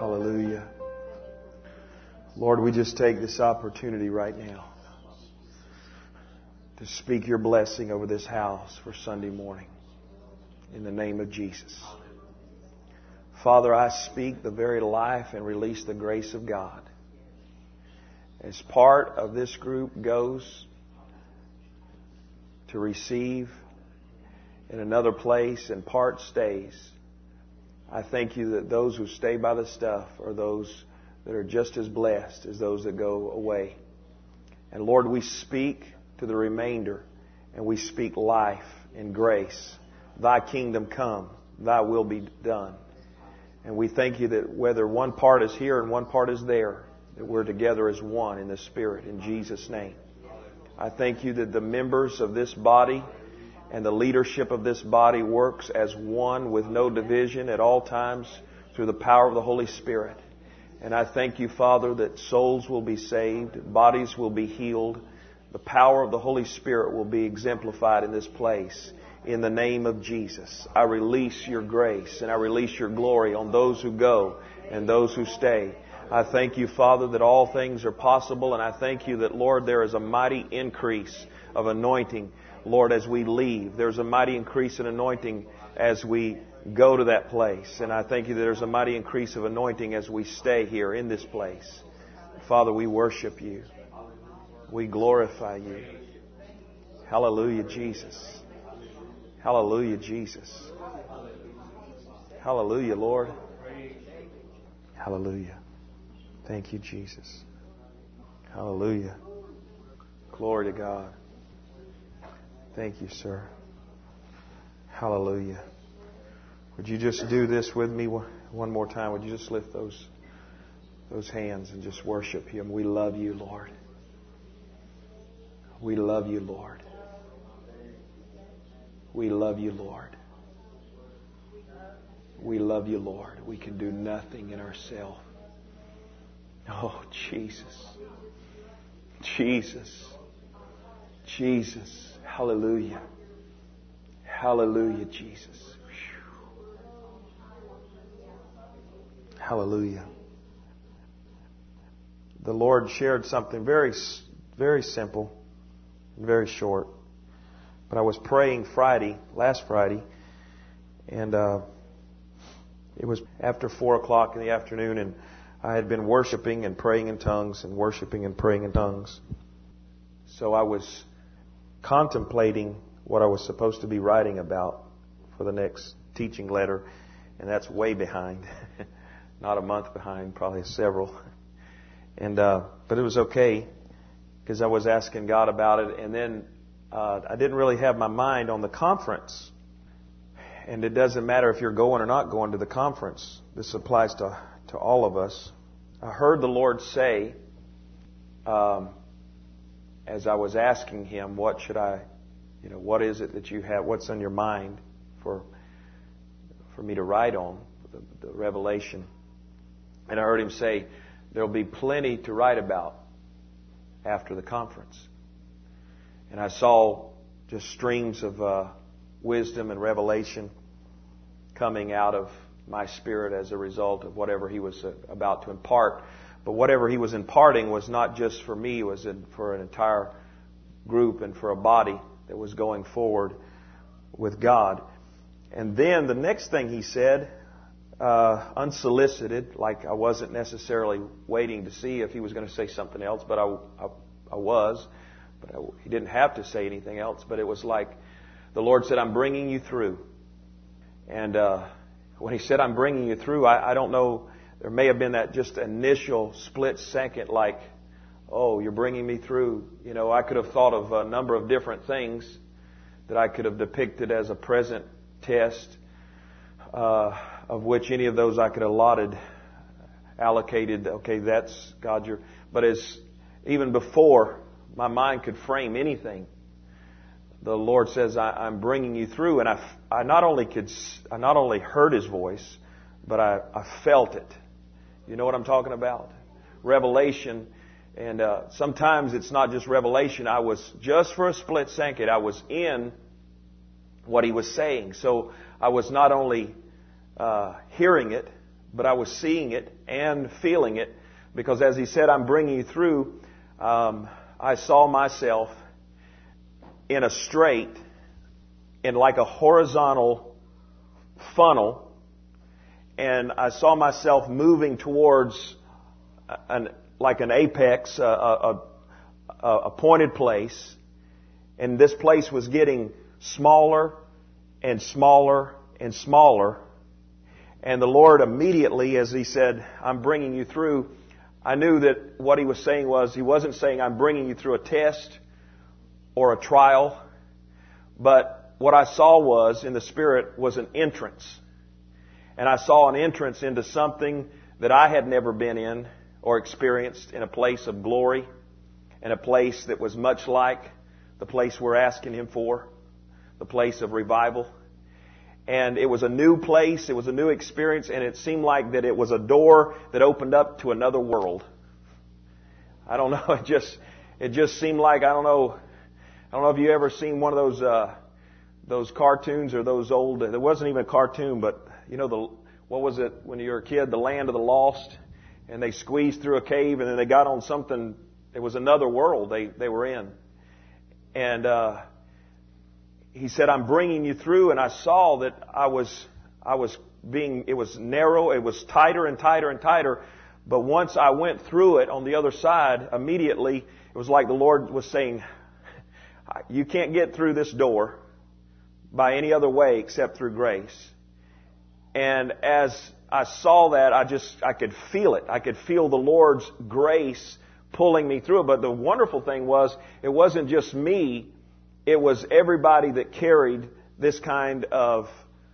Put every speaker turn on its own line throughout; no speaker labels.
Hallelujah. Lord, we just take this opportunity right now to speak your blessing over this house for Sunday morning. In the name of Jesus. Father, I speak the very life and release the grace of God. As part of this group goes to receive in another place and part stays, I thank you that those who stay by the stuff are those that are just as blessed as those that go away. And Lord, we speak to the remainder and we speak life and grace. Thy kingdom come, thy will be done. And we thank you that whether one part is here and one part is there, that we're together as one in the Spirit, in Jesus' name. I thank you that the members of this body and the leadership of this body works as one with no division at all times through the power of the Holy Spirit. And I thank you, Father, that souls will be saved, bodies will be healed, the power of the Holy Spirit will be exemplified in this place. In the name of Jesus, I release your grace and I release your glory on those who go and those who stay. I thank you, Father, that all things are possible, and I thank you that, Lord, there is a mighty increase of anointing. Lord, as we leave, there's a mighty increase in anointing as we go to that place. And I thank you that there's a mighty increase of anointing as we stay here in this place. Father, we worship you. We glorify you. Hallelujah, Jesus. Hallelujah, Jesus. Hallelujah, Lord. Hallelujah. Thank you, Jesus. Hallelujah. Glory to God. Thank you, sir. Hallelujah. Would you just do this with me one more time? Would you just lift those hands and just worship Him? We love you, Lord. We love you, Lord. We love you, Lord. We love you, Lord. We can do nothing in ourselves. Oh, Jesus. Jesus. Jesus. Hallelujah. Hallelujah, Jesus. Hallelujah. The Lord shared something very, very simple, very short. But I was praying last Friday, and it was after 4 o'clock in the afternoon, and I had been worshiping and praying in tongues and worshiping and praying in tongues. So I was contemplating what I was supposed to be writing about for the next teaching letter, and that's way behind. Not a month behind, probably several. And but it was okay because I was asking God about it, and then I didn't really have my mind on the conference. And it doesn't matter if you're going or not going to the conference. This applies to all of us. I heard the Lord say, as I was asking Him, what is it that you have, what's on your mind for me to write on, the revelation. And I heard Him say, there'll be plenty to write about after the conference. And I saw just streams of wisdom and revelation coming out of my spirit as a result of whatever He was about to impart. But whatever He was imparting was not just for me, it was for an entire group and for a body that was going forward with God. And then the next thing He said, unsolicited, like I wasn't necessarily waiting to see if He was going to say something else, but I was. But He didn't have to say anything else. But it was like the Lord said, I'm bringing you through. And when He said, I'm bringing you through, I don't know, there may have been that just initial split second like, oh, you're bringing me through. You know, I could have thought of a number of different things that I could have depicted as a present test, of which any of those I could have allocated, okay, that's God, but as even before my mind could frame anything, the Lord says, I'm bringing you through. And I not only heard His voice, but I felt it. You know what I'm talking about? Revelation. And sometimes it's not just revelation. I was, just for a split second, I was in what He was saying. So I was not only hearing it, but I was seeing it and feeling it, because as He said, I'm bringing you through, I saw myself in a straight, in like a horizontal funnel, and I saw myself moving towards like an apex, a pointed place, and this place was getting smaller and smaller and smaller. And the Lord immediately, as He said, I'm bringing you through, I knew that what He was saying was, He wasn't saying I'm bringing you through a test or a trial, but what I saw was, in the Spirit, was an entrance. And I saw an entrance into something that I had never been in or experienced, in a place of glory, in a place that was much like the place we're asking Him for, the place of revival. And it was a new place, it was a new experience, and it seemed like that it was a door that opened up to another world. I don't know, it just seemed like, I don't know if you ever seen one of those cartoons or those old, there wasn't even a cartoon, but you know, what was it when you were a kid, The Land of the Lost, and they squeezed through a cave and then they got on something, it was another world they were in. And He said, I'm bringing you through, and I saw that it was narrow, it was tighter and tighter and tighter, but once I went through it on the other side, immediately, it was like the Lord was saying, you can't get through this door by any other way except through grace. And as I saw that, I could feel it. I could feel the Lord's grace pulling me through it. But the wonderful thing was, it wasn't just me. It was everybody that carried this kind of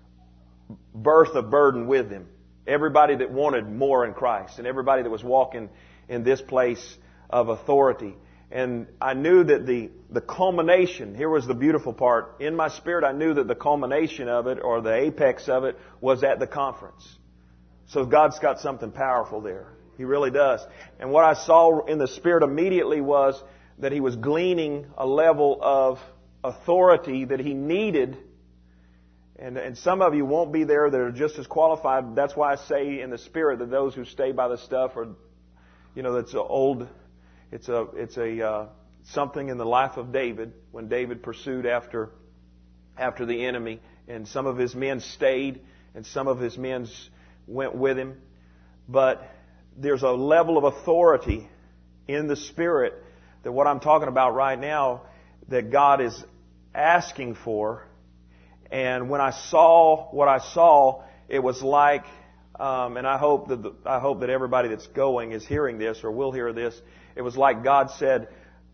birth of burden with them. Everybody that wanted more in Christ. And everybody that was walking in this place of authority. And I knew that the culmination, here was the beautiful part. In my spirit, I knew that the culmination of it, or the apex of it, was at the conference. So God's got something powerful there. He really does. And what I saw in the Spirit immediately was that He was gleaning a level of authority that He needed. And some of you won't be there that are just as qualified. That's why I say in the Spirit that those who stay by the stuff are, that's old. It's something in the life of David, when David pursued after the enemy, and some of his men stayed and some of his men went with him. But there's a level of authority in the Spirit that what I'm talking about right now, that God is asking for. And when I saw what I saw, it was like, and I hope that everybody that's going is hearing this or will hear this. It was like God said,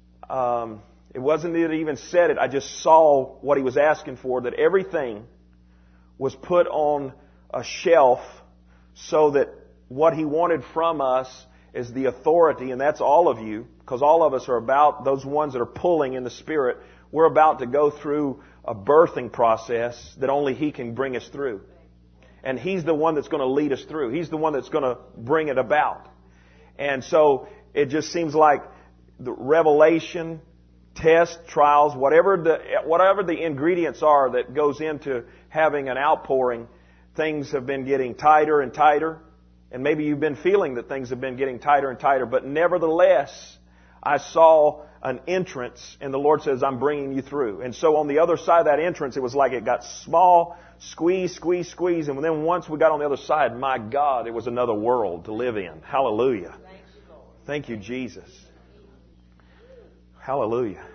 it wasn't that He even said it. I just saw what He was asking for, that everything was put on a shelf so that what He wanted from us is the authority, and that's all of you, because all of us are about, those ones that are pulling in the Spirit, we're about to go through a birthing process that only He can bring us through. And He's the one that's going to lead us through. He's the one that's going to bring it about. And so it just seems like the revelation, test, trials, whatever the ingredients are that goes into having an outpouring, things have been getting tighter and tighter. And maybe you've been feeling that things have been getting tighter and tighter. But nevertheless, I saw an entrance, and the Lord says, I'm bringing you through. And so on the other side of that entrance, it was like it got small, squeeze. And then once we got on the other side, my God, it was another world to live in. Hallelujah. Thank you, Jesus. Hallelujah.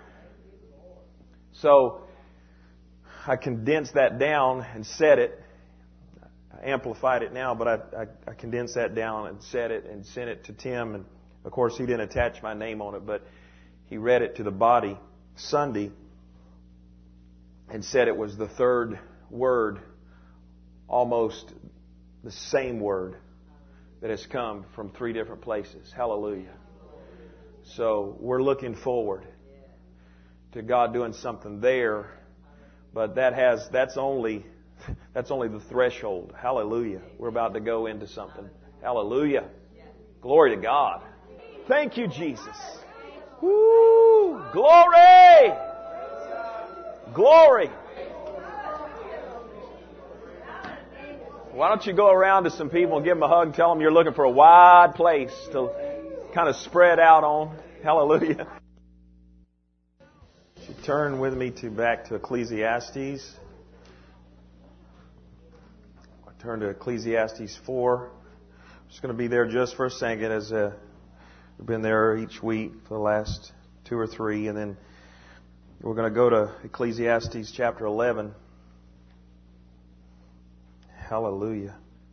So I condensed that down and said it. I amplified it now, but I condensed that down and said it and sent it to Tim. And of course, he didn't attach my name on it, but he read it to the body Sunday and said it was the third word, almost the same word that has come from three different places. Hallelujah. So we're looking forward to God doing something there, but that's only the threshold. Hallelujah. We're about to go into something. Hallelujah. Glory to God. Thank you, Jesus. Woo! Glory! Glory! Why don't you go around to some people and give them a hug and tell them you're looking for a wide place to kind of spread out on. Hallelujah. You turn with me back to Ecclesiastes. I turn to Ecclesiastes 4. I'm just going to be there just for a second, as we've been there each week for the last 2 or 3, and then we're going to go to Ecclesiastes chapter 11. Hallelujah.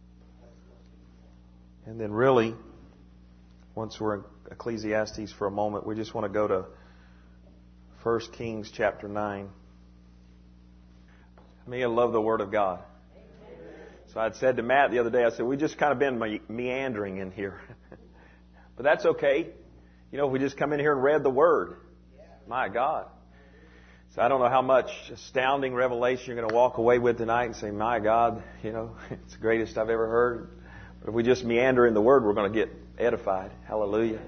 And then really, once we're in Ecclesiastes for a moment, we just want to go to 1 Kings chapter 9. I mean, I love the Word of God. So I'd said to Matt the other day, I said, we just kind of been meandering in here. But that's okay. You know, if we just come in here and read the Word. My God. So I don't know how much astounding revelation you're going to walk away with tonight and say, my God, you know, it's the greatest I've ever heard. But if we just meander in the Word, we're going to get edified. Hallelujah.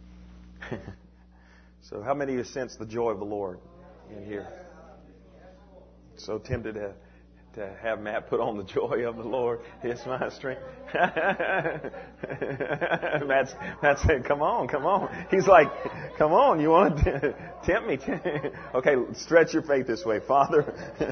So how many of you sense the joy of the Lord in here? So tempted to have Matt put on the joy of the Lord is my strength. Matt said, come on. He's like, come on, you want to tempt me? Okay, stretch your faith this way. Father,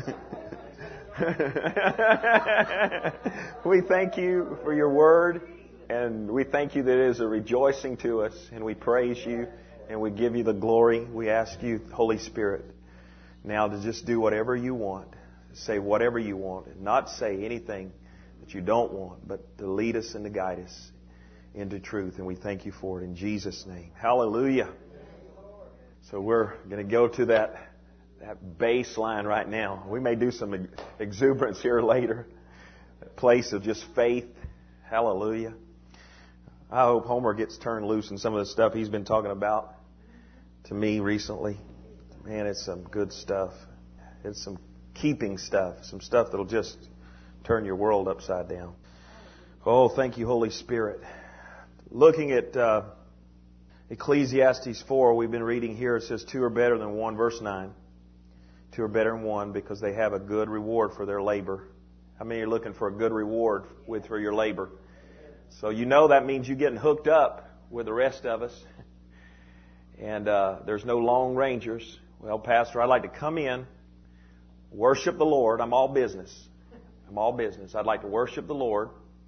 we thank you for your word, and we thank you that it is a rejoicing to us, and we praise you, and we give you the glory. We ask you, Holy Spirit, now to just do whatever you want. Say whatever you want and not say anything that you don't want, but to lead us and to guide us into truth. And we thank you for it in Jesus' name. Hallelujah. So we're going to go to that baseline right now. We may do some exuberance here later. A place of just faith. Hallelujah. I hope Homer gets turned loose in some of the stuff he's been talking about to me recently. Man, it's some good stuff. It's some keeping stuff, some stuff that'll just turn your world upside down. Oh, thank you, Holy Spirit. Looking at Ecclesiastes 4, we've been reading here, it says 2 are better than 1, verse 9. 2 are better than 1 because they have a good reward for their labor. How many are looking for a good reward for your labor? So you know that means you're getting hooked up with the rest of us. And there's no Lone Rangers. Well, Pastor, I'd like to come in, worship the Lord. I'm all business. I'd like to worship the Lord.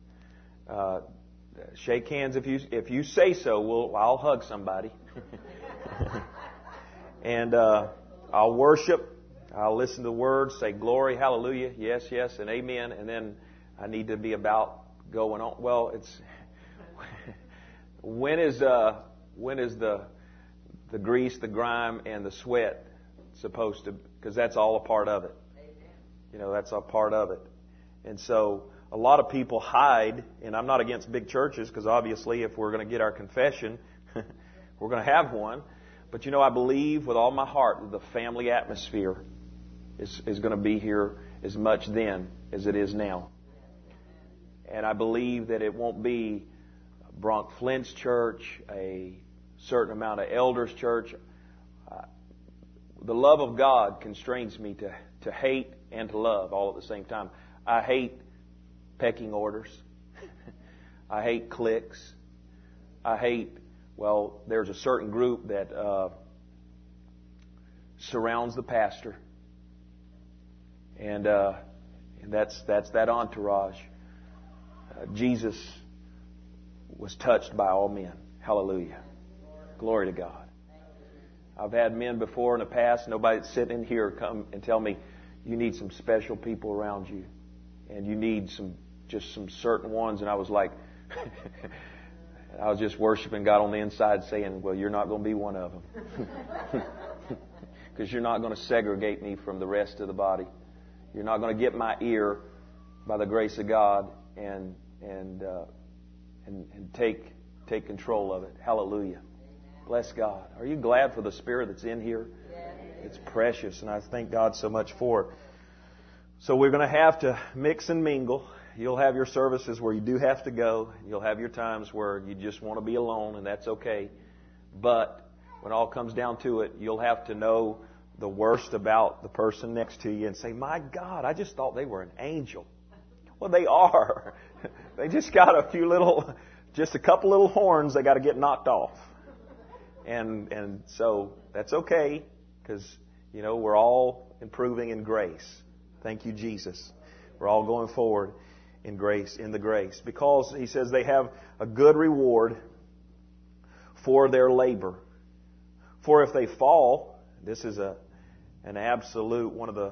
Shake hands if you say so. I'll hug somebody. And I'll worship. I'll listen to the words. Say glory, hallelujah, yes, yes, and amen. And then I need to be about going on. Well, it's when is the grease, the grime, and the sweat supposed to? Because that's all a part of it. You know, that's a part of it. And so a lot of people hide, and I'm not against big churches, because obviously if we're going to get our confession, we're going to have one. But you know, I believe with all my heart that the family atmosphere is going to be here as much then as it is now. And I believe that it won't be Bronk Flint's church, a certain amount of elders' church. The love of God constrains me to hate and to love all at the same time. I hate pecking orders. I hate cliques. I hate, there's a certain group that surrounds the pastor. And that's that entourage. Jesus was touched by all men. Hallelujah. Glory to God. I've had men before in the past, nobody that's sitting in here come and tell me, you need some special people around you. And you need some certain ones. And I was like, I was just worshiping God on the inside saying, well, you're not going to be one of them. Because you're not going to segregate me from the rest of the body. You're not going to get my ear by the grace of God and take control of it. Hallelujah. Bless God. Are you glad for the Spirit that's in here? It's precious, and I thank God so much for it. So we're going to have to mix and mingle. You'll have your services where you do have to go. You'll have your times where you just want to be alone, and that's okay. But when all comes down to it, you'll have to know the worst about the person next to you and say, my God, I just thought they were an angel. Well, they are. They just got just a couple little horns they got to get knocked off. And so that's okay, because, we're all improving in grace. Thank you, Jesus. We're all going forward in grace, because he says they have a good reward for their labor. For if they fall, this is an absolute one of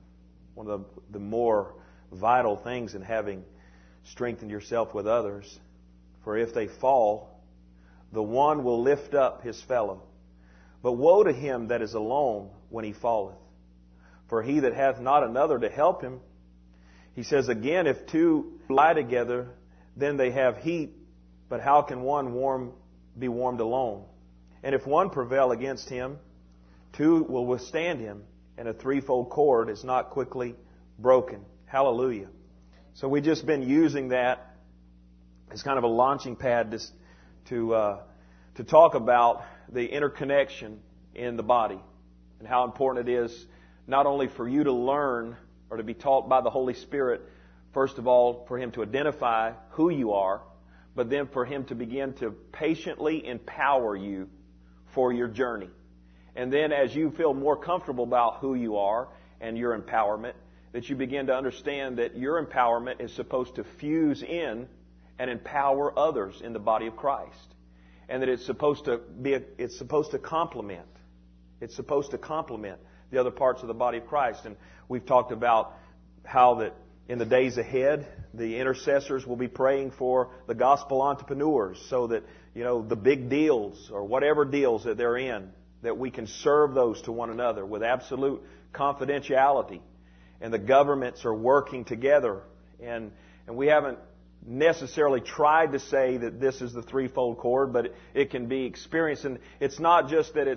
the more vital things in having strengthened yourself with others. For if they fall, the one will lift up his fellow. But woe to him that is alone when he falleth. For he that hath not another to help him, he says again, if two lie together, then they have heat. But how can one be warmed alone? And if one prevail against him, two will withstand him. And a threefold cord is not quickly broken. Hallelujah. So we've just been using that as kind of a launching pad to talk about the interconnection in the body and how important it is not only for you to learn or to be taught by the Holy Spirit, first of all, for Him to identify who you are, but then for Him to begin to patiently empower you for your journey. And then as you feel more comfortable about who you are and your empowerment, that you begin to understand that your empowerment is supposed to fuse in and empower others in the body of Christ. And that it's supposed to complement. It's supposed to complement the other parts of the body of Christ. And we've talked about how that in the days ahead, the intercessors will be praying for the gospel entrepreneurs so that, the big deals or whatever deals that they're in, that we can serve those to one another with absolute confidentiality. And the governments are working together. And we haven't necessarily tried to say that this is the threefold cord, but it can be experienced. And it's not just that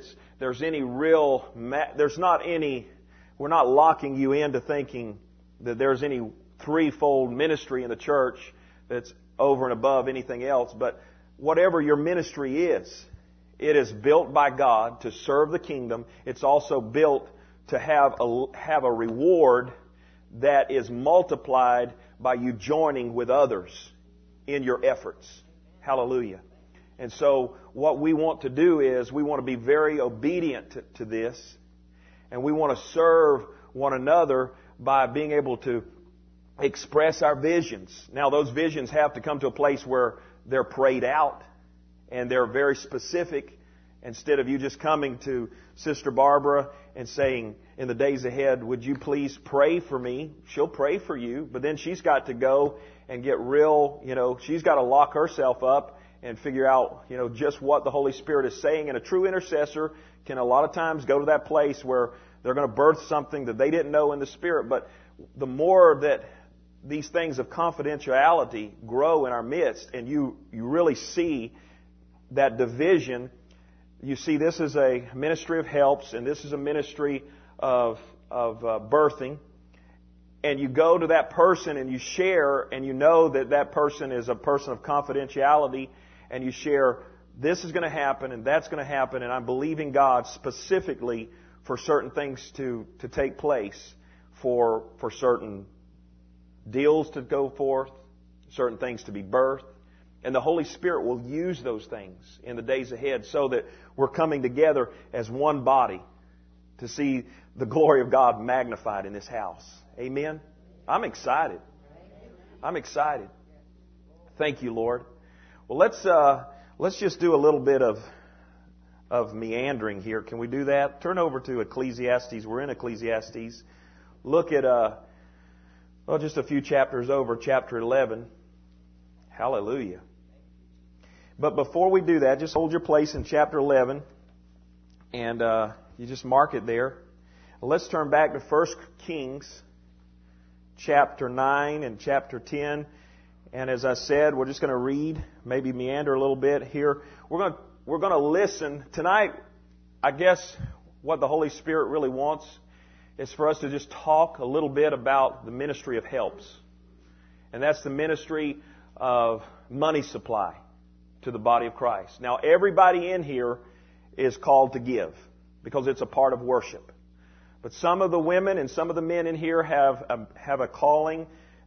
we're not locking you into thinking that there's any threefold ministry in the church that's over and above anything else. But whatever your ministry is, it is built by God to serve the kingdom. It's also built to have a reward that is multiplied by you joining with others in your efforts. Hallelujah. And so what we want to do is we want to be very obedient to this, and we want to serve one another by being able to express our visions. Now, those visions have to come to a place where they're prayed out and they're very specific. Instead of you just coming to Sister Barbara and saying, in the days ahead, would you please pray for me? She'll pray for you, but then she's got to go and get she's got to lock herself up and figure out, just what the Holy Spirit is saying. And a true intercessor can a lot of times go to that place where they're going to birth something that they didn't know in the Spirit. But the more that these things of confidentiality grow in our midst, and you really see that division. You see, this is a ministry of helps, and this is a ministry of birthing. And you go to that person and you share, and you know that person is a person of confidentiality, and you share, this is going to happen and that's going to happen, and I'm believing God specifically for certain things to take place, for certain deals to go forth, certain things to be birthed. And the Holy Spirit will use those things in the days ahead so that we're coming together as one body to see the glory of God magnified in this house. Amen? I'm excited. I'm excited. Thank you, Lord. Well, let's just do a little bit of meandering here. Can we do that? Turn over to Ecclesiastes. We're in Ecclesiastes. Look at just a few chapters over, chapter 11. Hallelujah. But before we do that, just hold your place in chapter 11, and you just mark it there. Let's turn back to 1 Kings, chapter 9 and chapter 10. And as I said, we're just going to read, maybe meander a little bit here. We're going to listen. Tonight, I guess what the Holy Spirit really wants is for us to just talk a little bit about the ministry of helps. And that's the ministry of money supply to the body of Christ. Now, everybody in here is called to give because it's a part of worship. But some of the women and some of the men in here have a calling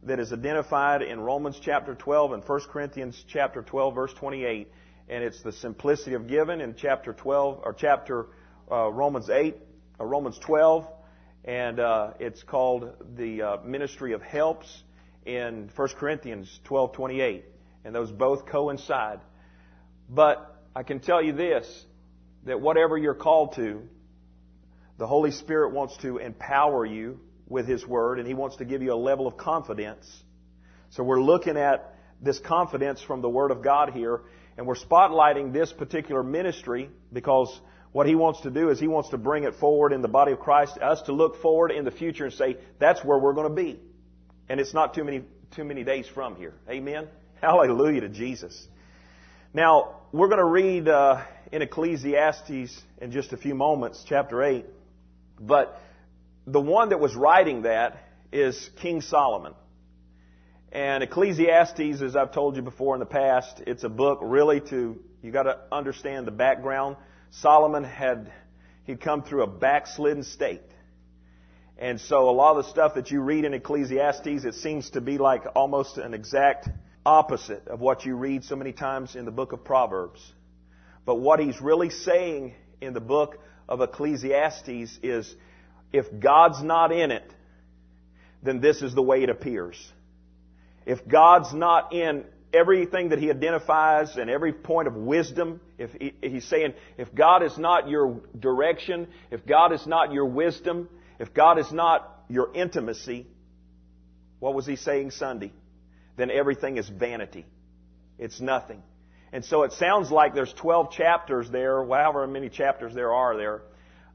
that is identified in Romans chapter 12 and 1 Corinthians chapter 12 verse 28. And it's the simplicity of giving in chapter 12 or Romans 8 or Romans 12, and it's called the ministry of helps in 1 Corinthians 12:28, and those both coincide. But I can tell you this, that whatever you're called to, the Holy Spirit wants to empower you with His Word, and He wants to give you a level of confidence. So we're looking at this confidence from the Word of God here, and we're spotlighting this particular ministry because what He wants to do is He wants to bring it forward in the body of Christ, us to look forward in the future and say, that's where we're going to be. And it's not too many days from here. Amen? Hallelujah to Jesus. Now, we're going to read in Ecclesiastes in just a few moments, chapter 8. But the one that was writing that is King Solomon. And Ecclesiastes, as I've told you before in the past, it's a book really you got to understand the background. Solomon he'd come through a backslidden state. And so a lot of the stuff that you read in Ecclesiastes, it seems to be like almost an exact opposite of what you read so many times in the book of Proverbs. But what he's really saying in the book of Ecclesiastes is, if God's not in it, then this is the way it appears. If God's not in everything that He identifies and every point of wisdom, He's saying, if God is not your direction, if God is not your wisdom, if God is not your intimacy, what was He saying Sunday? Then everything is vanity. It's nothing. And so it sounds like there's 12 chapters there, however many chapters there are there.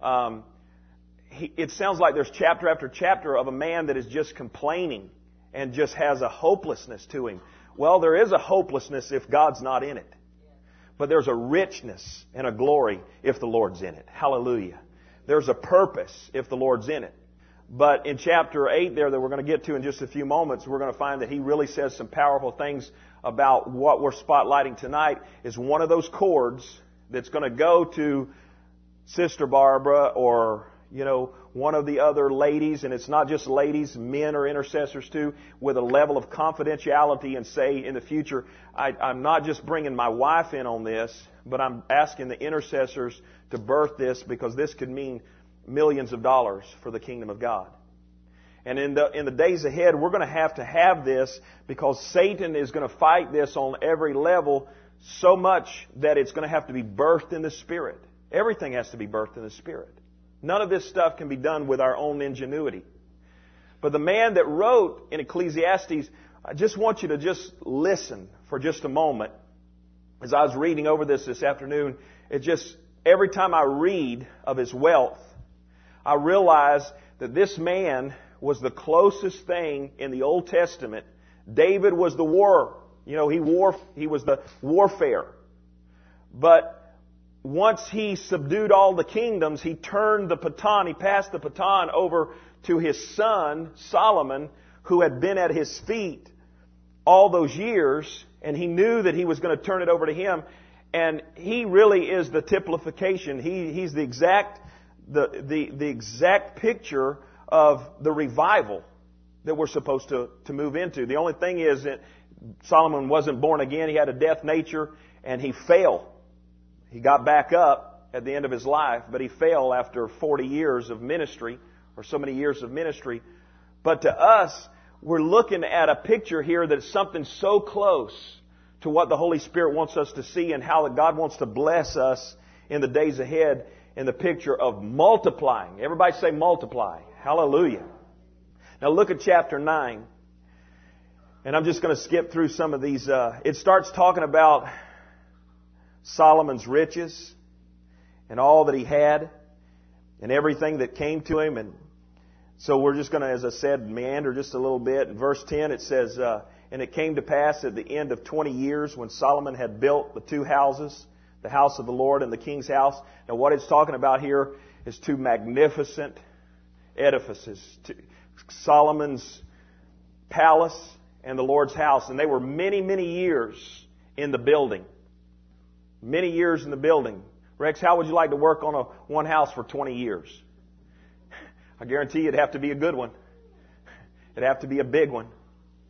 It sounds like there's chapter after chapter of a man that is just complaining and just has a hopelessness to him. Well, there is a hopelessness if God's not in it. But there's a richness and a glory if the Lord's in it. Hallelujah. There's a purpose if the Lord's in it. But in chapter 8 there that we're going to get to in just a few moments, we're going to find that he really says some powerful things about what we're spotlighting tonight is one of those chords that's going to go to Sister Barbara or, one of the other ladies, and it's not just ladies, men are intercessors too, with a level of confidentiality and say in the future, I'm not just bringing my wife in on this, but I'm asking the intercessors to birth this because this could mean millions of dollars for the kingdom of God. And in the days ahead, we're going to have this because Satan is going to fight this on every level so much that it's going to have to be birthed in the Spirit. Everything has to be birthed in the Spirit. None of this stuff can be done with our own ingenuity. But the man that wrote in Ecclesiastes, I just want you to just listen for just a moment. As I was reading over this afternoon, every time I read of his wealth, I realize that this man was the closest thing in the Old Testament. David was the war. He was the warfare. But once he subdued all the kingdoms, he turned the baton, he passed the baton over to his son, Solomon, who had been at his feet all those years, and he knew that he was going to turn it over to him. And he really is the typification. He's the exact picture of the revival that we're supposed to move into. The only thing is that Solomon wasn't born again. He had a death nature, and he fell. He got back up at the end of his life, but he fell after 40 years of ministry, or so many years of ministry. But to us, we're looking at a picture here that's something so close to what the Holy Spirit wants us to see and how God wants to bless us in the days ahead in the picture of multiplying. Everybody say multiply. Hallelujah. Now look at chapter 9. And I'm just going to skip through some of these. It starts talking about Solomon's riches and all that he had and everything that came to him. And so we're just going to, as I said, meander just a little bit. In verse 10 it says, and it came to pass at the end of 20 years when Solomon had built the two houses, the house of the Lord and the king's house. Now what it's talking about here is two magnificent edifices. Solomon's palace and the Lord's house. And they were many, many years in the building. Many years in the building. Rex, how would you like to work on one house for 20 years? I guarantee you it'd have to be a good one. It'd have to be a big one.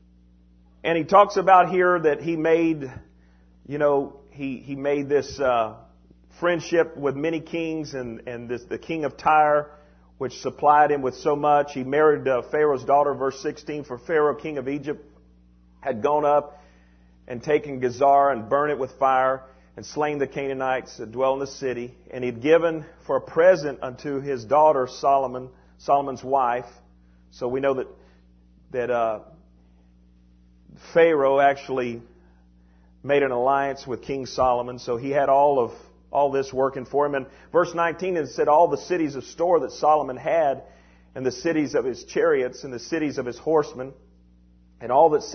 And he talks about here that he made, he made this friendship with many kings, and the king of Tyre, which supplied him with so much. He married Pharaoh's daughter, verse 16, for Pharaoh, king of Egypt, had gone up and taken Gezer and burned it with fire and slain the Canaanites that dwell in the city. And he'd given for a present unto his daughter Solomon's wife. So we know that Pharaoh actually made an alliance with King Solomon. So he had all this working for him. And verse 19, it said, all the cities of store that Solomon had, and the cities of his chariots, and the cities of his horsemen, and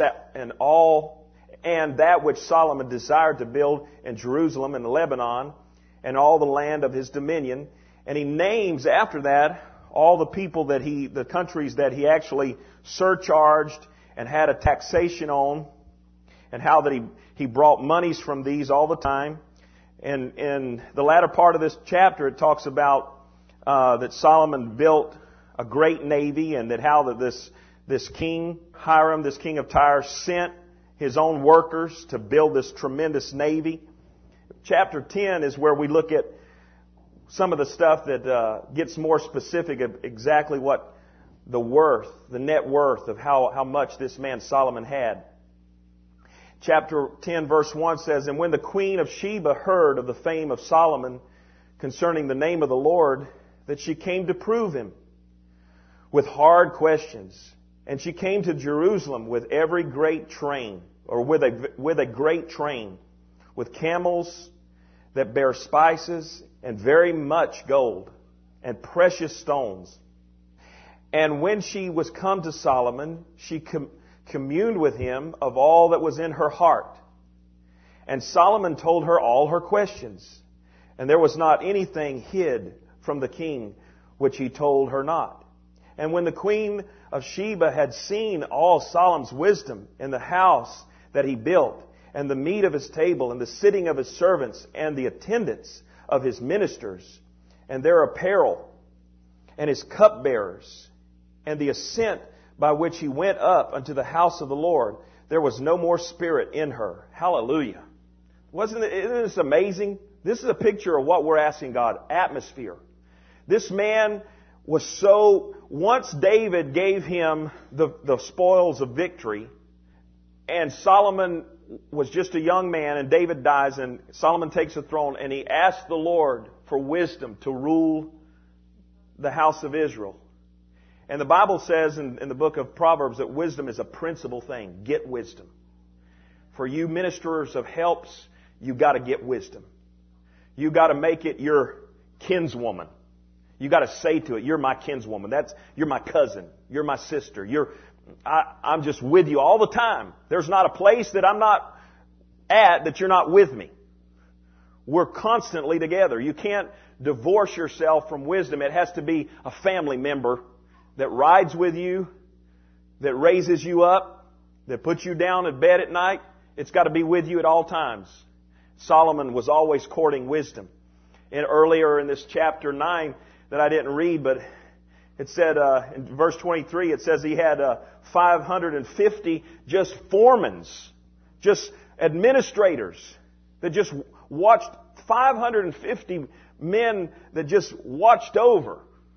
and that which Solomon desired to build in Jerusalem and Lebanon, and all the land of his dominion. And he names after that all the people the countries that he actually surcharged and had a taxation on, and how that he brought monies from these all the time. And in the latter part of this chapter, it talks about that Solomon built a great navy, and that how that this king, Hiram, this king of Tyre, sent his own workers to build this tremendous navy. Chapter 10 is where we look at some of the stuff that gets more specific of exactly what the net worth of how much this man Solomon had. Chapter 10 verse 1 says, and when the queen of Sheba heard of the fame of Solomon concerning the name of the Lord, that she came to prove him with hard questions. And she came to Jerusalem with every great train, or with a great train, with camels that bear spices, and very much gold, and precious stones. And when she was come to Solomon, she communed with him of all that was in her heart. And Solomon told her all her questions. And there was not anything hid from the king which he told her not. And when the queen of Sheba had seen all Solomon's wisdom in the house that he built, and the meat of his table, and the sitting of his servants, and the attendance of his ministers, and their apparel, and his cupbearers, and the ascent by which he went up unto the house of the Lord, there was no more spirit in her. Hallelujah. Isn't this amazing? This is a picture of what we're asking God. Atmosphere. This man was once David gave him the spoils of victory, and Solomon was just a young man, and David dies, and Solomon takes the throne, and he asked the Lord for wisdom to rule the house of Israel. And the Bible says in the book of Proverbs that wisdom is a principal thing. Get wisdom. For you ministers of helps, you got to get wisdom. You got to make it your kinswoman. You got to say to it, you're my kinswoman. You're my cousin. You're my sister. I'm just with you all the time. There's not a place that I'm not at that you're not with me. We're constantly together. You can't divorce yourself from wisdom. It has to be a family member that rides with you, that raises you up, that puts you down in bed at night. It's got to be with you at all times. Solomon was always courting wisdom. And earlier in this chapter 9 that I didn't read, but it said in verse 23, it says he had 550 just foremans, just administrators that just watched, 550 men that just watched over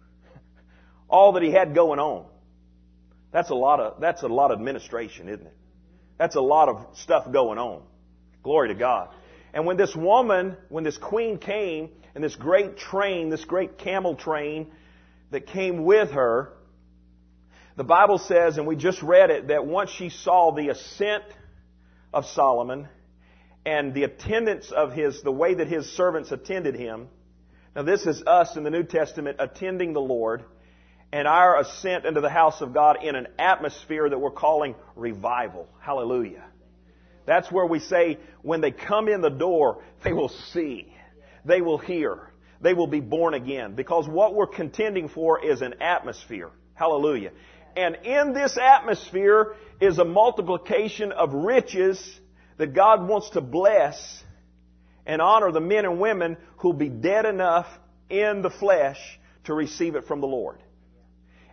all that he had going on. That's a lot of administration, isn't it? That's a lot of stuff going on. Glory to God. And when this queen came, and this great train, this great camel train that came with her, the Bible says, and we just read it, that once she saw the ascent of Solomon and the attendance of the way that his servants attended him. Now this is us in the New Testament attending the Lord, and our ascent into the house of God in an atmosphere that we're calling revival. Hallelujah. That's where we say when they come in the door, they will see, they will hear, they will be born again. Because what we're contending for is an atmosphere. Hallelujah. And in this atmosphere is a multiplication of riches that God wants to bless and honor the men and women who'll be dead enough in the flesh to receive it from the Lord.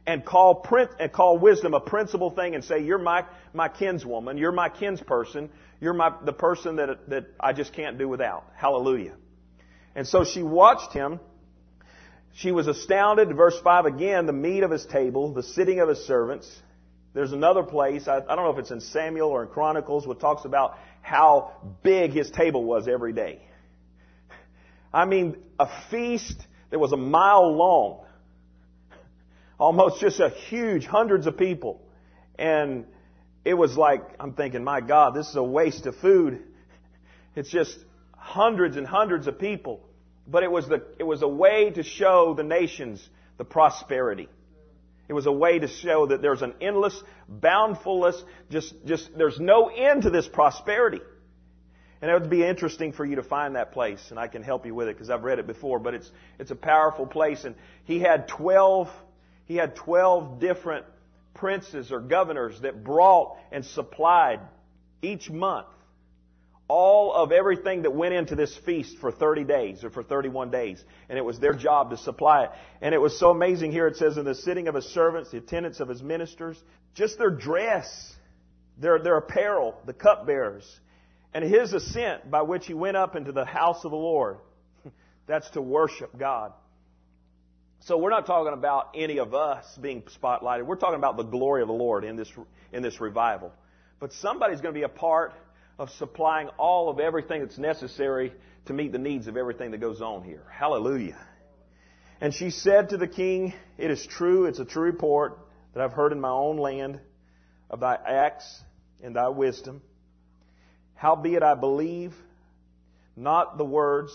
and call wisdom a principal thing and say, you're my kinswoman, you're my kinsperson, you're the person that I just can't do without. Hallelujah. And so she watched him. She was astounded. Verse 5 again, the meat of his table, the sitting of his servants. There's another place, I don't know if it's in Samuel or in Chronicles, where it talks about how big his table was every day. I mean, a feast that was a mile long. Almost just a huge, hundreds of people. And it was like, I'm thinking, my God, this is a waste of food. It's just hundreds and hundreds of people. But it was a way to show the nations the prosperity. It was a way to show that there's an endless bountifulness, just there's no end to this prosperity. And it would be interesting for you to find that place, and I can help you with it because I've read it before, but it's a powerful place. And he had 12 different princes or governors that brought and supplied each month all of everything that went into this feast for 30 days or for 31 days. And it was their job to supply it. And it was so amazing here. It says, in the sitting of his servants, the attendants of his ministers, just their dress, their apparel, the cupbearers, and his ascent by which he went up into the house of the Lord. That's to worship God. So we're not talking about any of us being spotlighted. We're talking about the glory of the Lord in this revival. But somebody's going to be a part of supplying all of everything that's necessary to meet the needs of everything that goes on here. Hallelujah. And she said to the king, it is true, it's a true report that I've heard in my own land of thy acts and thy wisdom. Howbeit I believed not the words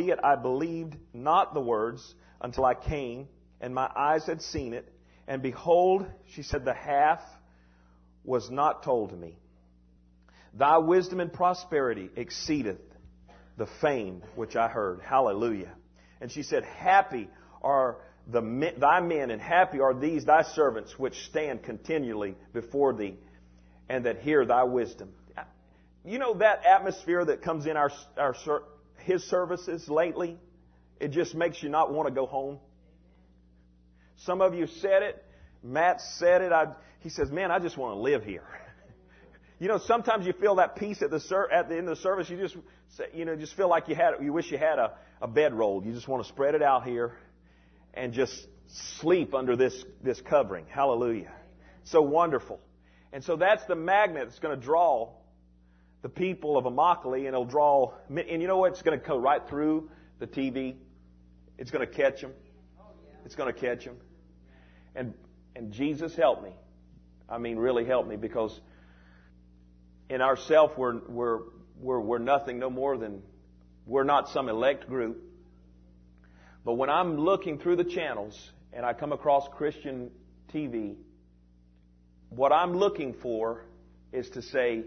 until I came, and my eyes had seen it. And behold, she said, the half was not told to me. Thy wisdom and prosperity exceedeth the fame which I heard. Hallelujah. And she said, happy are thy men, and happy are these thy servants, which stand continually before thee, and that hear thy wisdom. You know that atmosphere that comes in his services lately? It just makes you not want to go home. Some of you said it. Matt said it. He says, man, I just want to live here. You know, sometimes you feel that peace at the end of the service. You just feel like you wish you had a bedroll. You just want to spread it out here and just sleep under this covering. Hallelujah. So wonderful. And so that's the magnet that's going to draw the people of Immokalee, and it'll draw, and you know what? It's going to go right through the TV. It's going to catch them. It's going to catch them. And Jesus help me. I mean, really help me, because in ourself we're nothing no more than, we're not some elect group. But when I'm looking through the channels and I come across Christian TV, what I'm looking for is to say,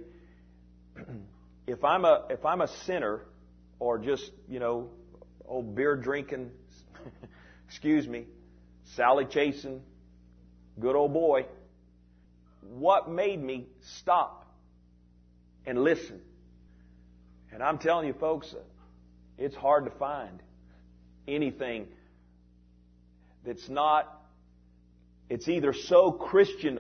if I'm a sinner, or just, old beer drinking, excuse me, Sally chasing, good old boy, what made me stop and listen? And I'm telling you, folks, it's hard to find anything that's not, it's either so Christian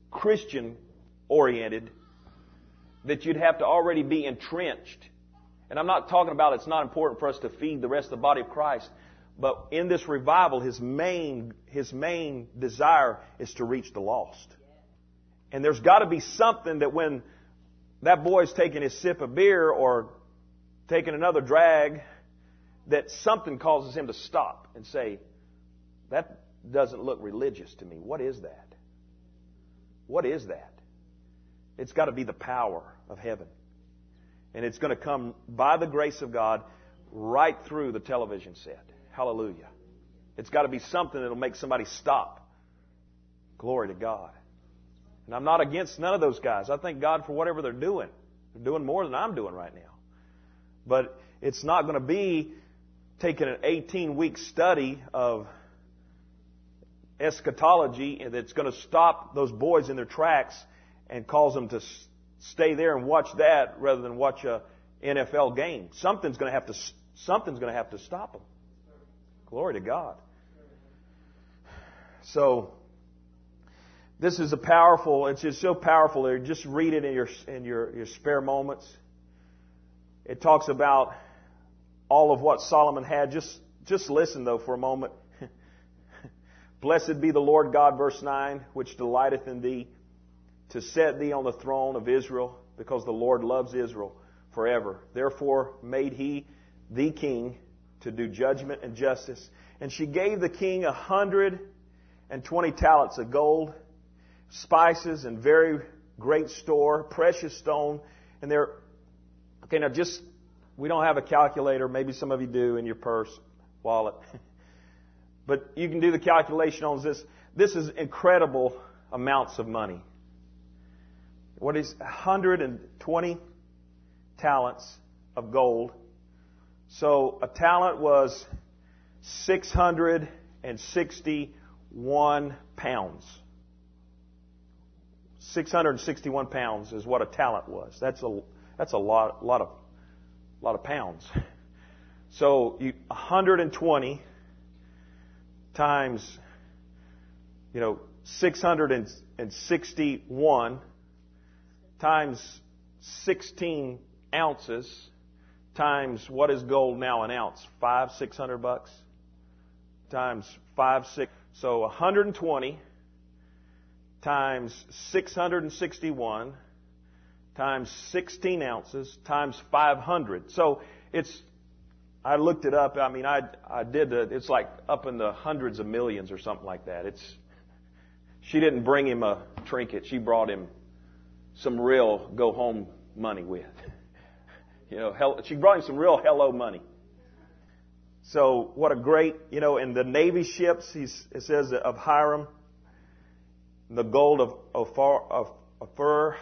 oriented that you'd have to already be entrenched. And I'm not talking about it's not important for us to feed the rest of the body of Christ, but in this revival, his main desire is to reach the lost. And there's got to be something that when that boy's taking his sip of beer or taking another drag, that something causes him to stop and say, that doesn't look religious to me. What is that? What is that? It's got to be the power of heaven. And it's going to come by the grace of God right through the television set. Hallelujah. It's got to be something that will make somebody stop. Glory to God. And I'm not against none of those guys. I thank God for whatever they're doing. They're doing more than I'm doing right now. But it's not going to be taking an 18-week study of eschatology and that's going to stop those boys in their tracks and cause them to stay there and watch that rather than watch a NFL game. Something's going to have to stop them. Glory to God. So This is it's just so powerful there. Just read it in your spare moments. It talks about all of what Solomon had. Just listen though for a moment. Blessed be the Lord God, verse 9, which delighteth in thee, to set thee on the throne of Israel, because the Lord loves Israel forever. Therefore made he thee king to do judgment and justice. And she gave the king 120 talents of gold, spices and very great store, precious stone. And okay, now we don't have a calculator. Maybe some of you do in your purse, wallet. But you can do the calculation on this. This is incredible amounts of money. What is 120 talents of gold? So a talent was 661 pounds. 661 pounds is what a talent was. That's a lot of pounds. So 120 times 661 times 16 ounces times what is gold now an ounce? $500-600 times 5-6. So 120 times 661 times 16 ounces times 500. So I looked it up. I mean, I did it's like up in the hundreds of millions or something like that. She didn't bring him a trinket. She brought him some real go home money with. She brought him some real hello money. So what a great, in the Navy ships, it says of Hiram, the gold of Ophir,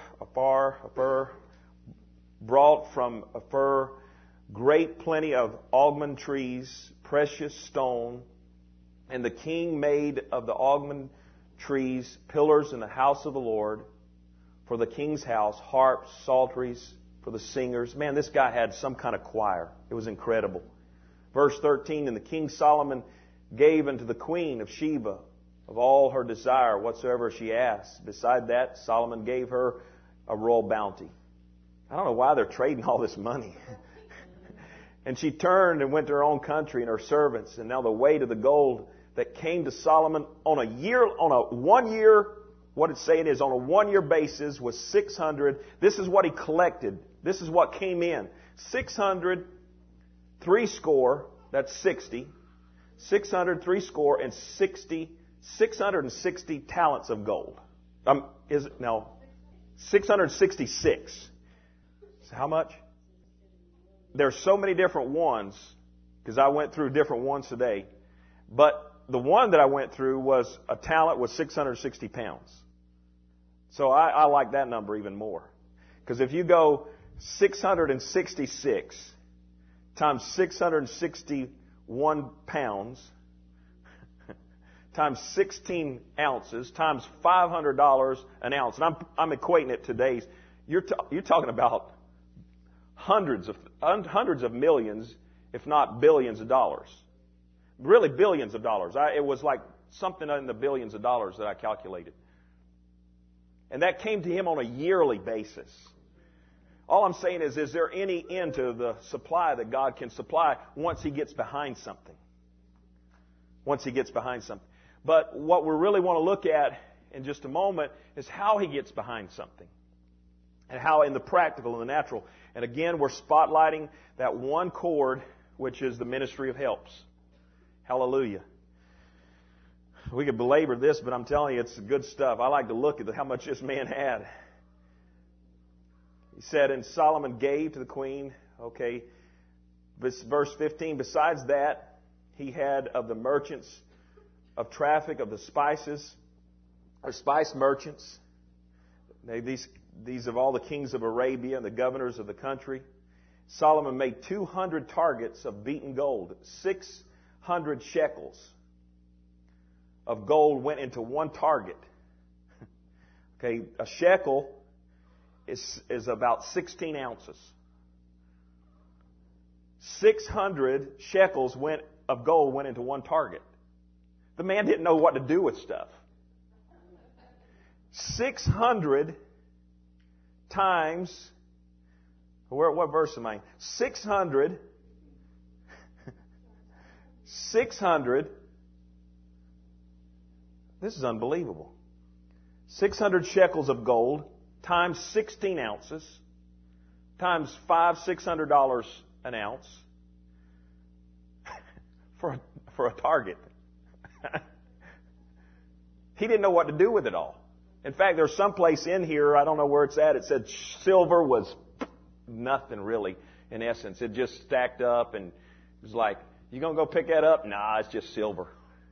brought from Ophir, great plenty of almond trees, precious stone, and the king made of the almond trees pillars in the house of the Lord for the king's house, harps, psalteries for the singers. Man, this guy had some kind of choir. It was incredible. Verse 13, and the king Solomon gave unto the queen of Sheba of all her desire whatsoever she asked. Beside that, Solomon gave her a royal bounty. I don't know why they're trading all this money. And she turned and went to her own country and her servants. And now the weight of the gold that came to Solomon on a 1 year, what it's saying is on a 1 year basis was 600. This is what he collected. This is what came in. 600, 3 score, that's 60. 600, 3 score, and 660 talents of gold. Is it? No. 666. So how much? There's so many different ones, because I went through different ones today. But the one that I went through was a talent was 660 pounds. So I like that number even more. Because if you go 666 times 661 pounds times 16 ounces times $500 an ounce, and I'm equating it to today's. You're talking about hundreds of millions, if not billions of dollars. Really billions of dollars. It was like something in the billions of dollars that I calculated. And that came to him on a yearly basis. All I'm saying is there any end to the supply that God can supply once He gets behind something? Once He gets behind something. But what we really want to look at in just a moment is how He gets behind something. And how in the practical and the natural. And again, we're spotlighting that one chord, which is the ministry of helps. Hallelujah. We could belabor this, but I'm telling you, it's good stuff. I like to look at how much this man had. He said, and Solomon gave to the queen, okay, verse 15, besides that, he had of the merchants of traffic, of the spices, or spice merchants, these of all the kings of Arabia and the governors of the country. Solomon made 200 targets of beaten gold. 600 shekels of gold went into one target. Okay, a shekel is about 16 ounces. 600 shekels of gold went into one target. The man didn't know what to do with stuff. 600 times, what verse am I in? 600, this is unbelievable. 600 shekels of gold times 16 ounces times $600 an ounce for a target. He didn't know what to do with it all. In fact, there's some place in here, I don't know where it's at, it said silver was nothing really, in essence. It just stacked up and it was like, you going to go pick that up? Nah, it's just silver.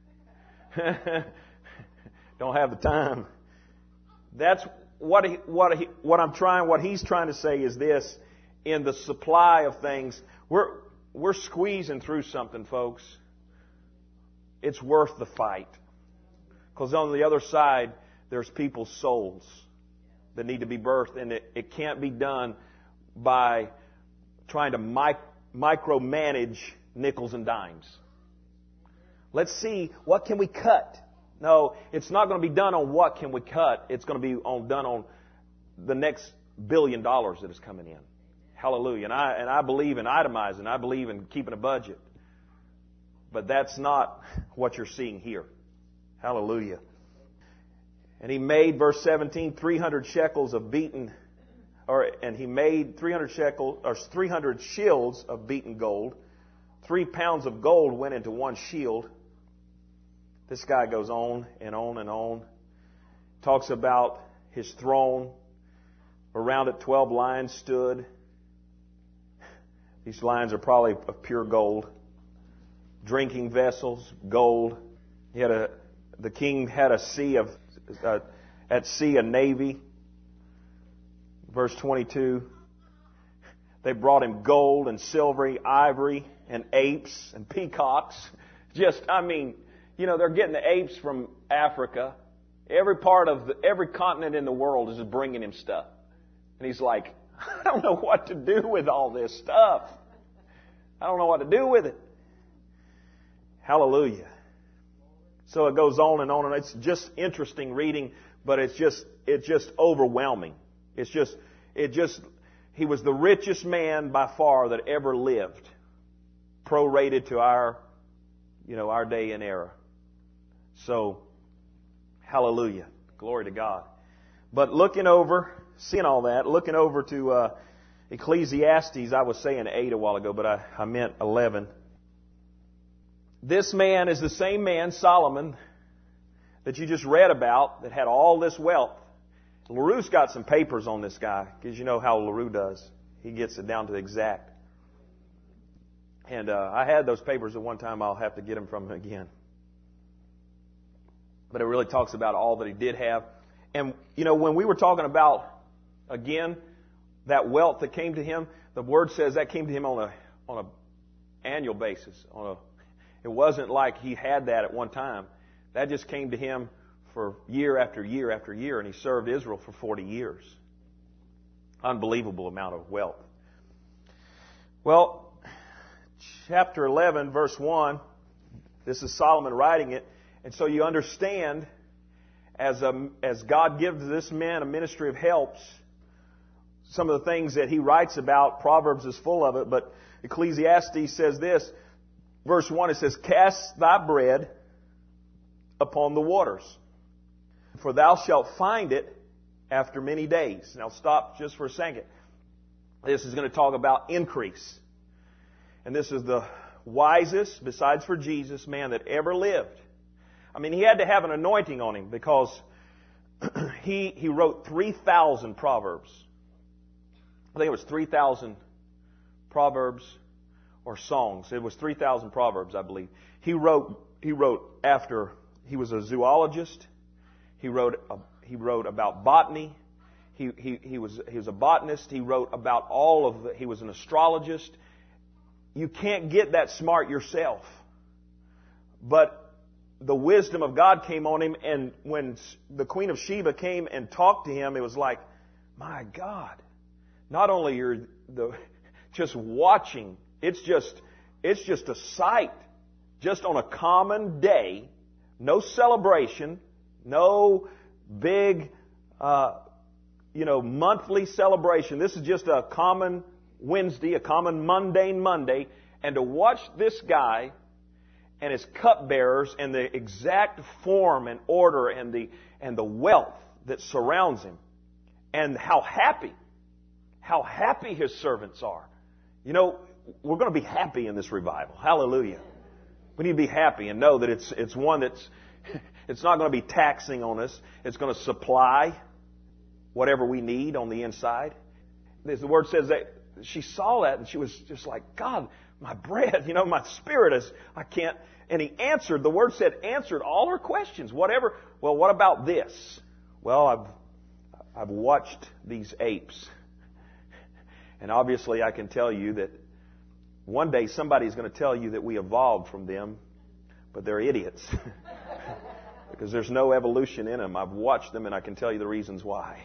Don't have the time. That's what he's trying to say is this: in the supply of things, we're squeezing through something, folks. It's worth the fight, because on the other side there's people's souls that need to be birthed, and it can't be done by trying to micromanage nickels and dimes. Let's see, what can we cut? No, it's not going to be done on what can we cut. It's going to be done on the next $1 billion that is coming in. Hallelujah. And I believe in itemizing. I believe in keeping a budget. But that's not what you're seeing here. Hallelujah. And he made, verse 17, 300 shekels of beaten, and he made 300 shields of beaten gold. 3 pounds of gold went into one shield. This guy goes on and on and on. Talks about his throne. Around it 12 lions stood. These lions are probably of pure gold. Drinking vessels, gold. The king had at sea a navy. Verse 22. They brought him gold and silver, ivory, and apes and peacocks. They're getting the apes from Africa. Every continent in the world is bringing him stuff. And he's like, I don't know what to do with all this stuff. I don't know what to do with it. Hallelujah. So it goes on, and it's just interesting reading, but it's just overwhelming. He was the richest man by far that ever lived, prorated to our day and era. So, hallelujah. Glory to God. But seeing all that, looking over to Ecclesiastes, I was saying 8 a while ago, but I meant 11. This man is the same man, Solomon, that you just read about, that had all this wealth. LaRue's got some papers on this guy, because you know how LaRue does. He gets it down to the exact. And I had those papers at one time. I'll have to get them from him again. But it really talks about all that he did have. And, when we were talking about, again, that wealth that came to him, the Word says that came to him on a annual basis. It wasn't like he had that at one time. That just came to him for year after year after year, and he served Israel for 40 years. Unbelievable amount of wealth. Well, chapter 11, verse 1, this is Solomon writing it. And so you understand, as God gives this man a ministry of helps, some of the things that he writes about, Proverbs is full of it, but Ecclesiastes says this, verse 1, it says, cast thy bread upon the waters, for thou shalt find it after many days. Now stop just for a second. This is going to talk about increase. And this is the wisest, besides for Jesus, man that ever lived. He had to have an anointing on him, because he wrote 3,000 Proverbs. I think it was 3,000 Proverbs or songs. It was 3,000 Proverbs, I believe. He wrote after he was a zoologist. He wrote about botany. He was a botanist. He wrote about he was an astrologist. You can't get that smart yourself. But the wisdom of God came on him, and when the Queen of Sheba came and talked to him, it was like, my God, not only you're just watching, it's just a sight. Just on a common day, no celebration, no big monthly celebration. This is just a common Wednesday, a common mundane Monday. And to watch this guy and his cupbearers and the exact form and order and the wealth that surrounds him, and how happy his servants are. We're going to be happy in this revival. Hallelujah. We need to be happy and know that it's one that's it's not going to be taxing on us. It's going to supply whatever we need on the inside. As the Word says, that she saw that and she was just like, God, my bread, my spirit is, I can't. And He answered, the Word said, answered all her questions. Whatever. Well, what about this? Well, I've watched these apes. And obviously I can tell you that one day somebody's going to tell you that we evolved from them, but they're idiots. Because there's no evolution in them. I've watched them and I can tell you the reasons why.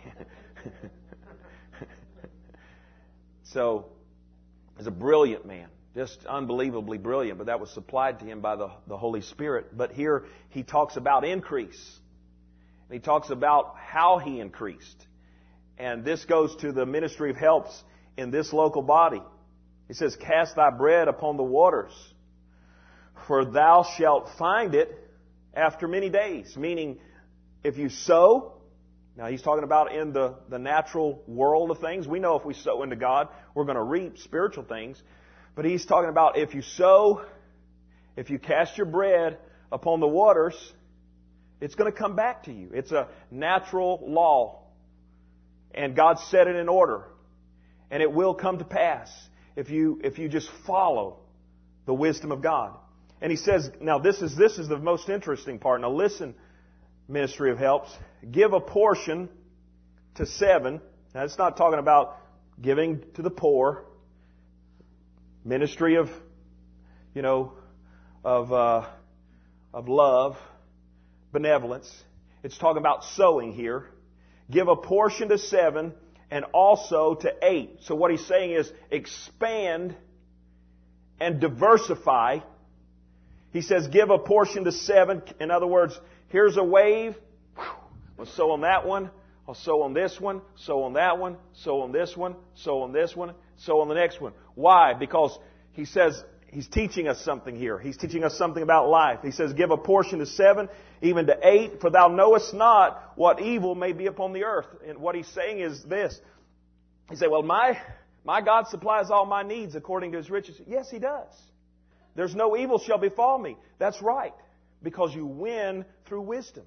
So, he's a brilliant man. Just unbelievably brilliant. But that was supplied to him by the Holy Spirit. But here he talks about increase. And he talks about how he increased. And this goes to the ministry of helps in this local body. He says, cast thy bread upon the waters, for thou shalt find it after many days. Meaning, if you sow, now he's talking about in the natural world of things. We know if we sow into God, we're going to reap spiritual things. But he's talking about if you sow, if you cast your bread upon the waters, it's going to come back to you. It's a natural law. And God set it in order. And it will come to pass if you just follow the wisdom of God. And he says, now this is the most interesting part. Now listen, ministry of helps. Give a portion to 7. Now it's not talking about giving to the poor. Ministry of love, benevolence. It's talking about sowing here. Give a portion to 7 and also to 8. So what he's saying is expand and diversify. He says give a portion to 7. In other words, here's a wave. I'll sow on that one. I'll sow on this one. Sow on that one. Sow on this one. Sow on this one. Sow on the next one. Why? Because he says he's teaching us something here. He's teaching us something about life. He says, give a portion to 7, even to 8, for thou knowest not what evil may be upon the earth. And what he's saying is this. He said, well, my God supplies all my needs according to His riches. Yes, He does. There's no evil shall befall me. That's right. Because you win through wisdom.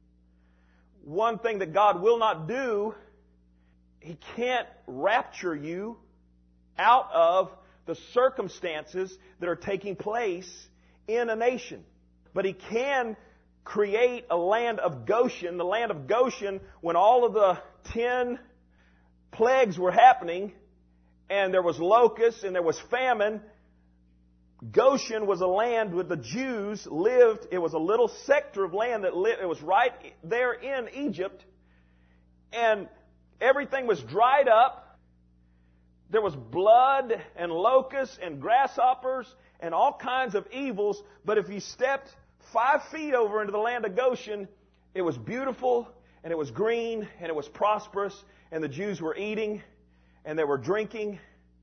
One thing that God will not do, He can't rapture you out of the circumstances that are taking place in a nation. But He can create a land of Goshen. The land of Goshen, when all of the 10 plagues were happening, and there was locusts and there was famine, Goshen was a land where the Jews lived. It was a little sector of land that lived. It was right there in Egypt. And everything was dried up. There was blood and locusts and grasshoppers and all kinds of evils. But if you stepped 5 feet over into the land of Goshen, it was beautiful and it was green and it was prosperous. And the Jews were eating and they were drinking.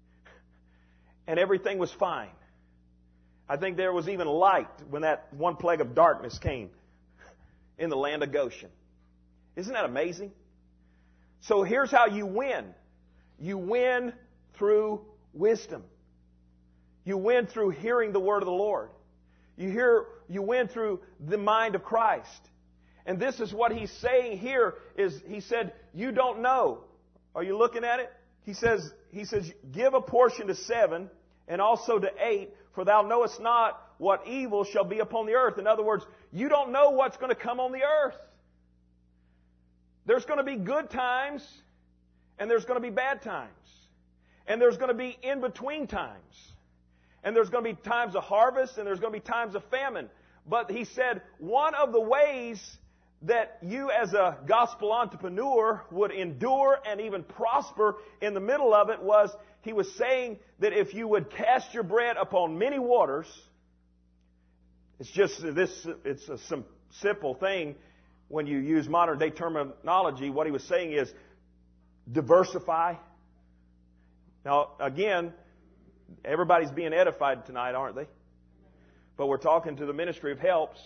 And everything was fine. I think there was even light when that one plague of darkness came in the land of Goshen. Isn't that amazing? So here's how you win. You win through wisdom. You win through hearing the word of the Lord. You win through the mind of Christ. And this is what he's saying here is he said, you don't know. Are you looking at it? He says, give a portion to 7 and also to 8, for thou knowest not what evil shall be upon the earth. In other words, you don't know what's going to come on the earth. There's going to be good times, and there's going to be bad times. And there's going to be in-between times. And there's going to be times of harvest, and there's going to be times of famine. But he said, one of the ways that you as a gospel entrepreneur would endure and even prosper in the middle of it was, he was saying that if you would cast your bread upon many waters, it's a simple thing. when you use modern day terminology, what he was saying is diversify. Now, again, everybody's being edified tonight, aren't they? But we're talking to the ministry of helps.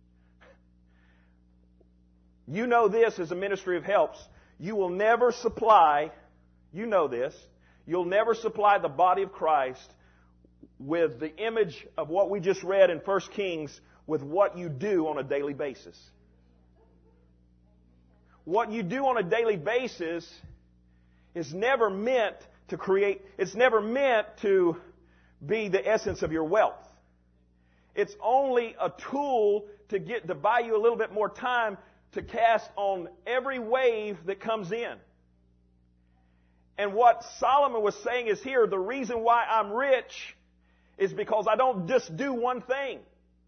You know this as a ministry of helps. You will never supply, you know this, you'll never supply the body of Christ with the image of what we just read in 1 Kings with what you do on a daily basis. What you do on a daily basis is never meant to create, it's never meant to be the essence of your wealth. It's only a tool to buy you a little bit more time to cast on every wave that comes in. And what Solomon was saying is here, the reason why I'm rich is because I don't just do one thing.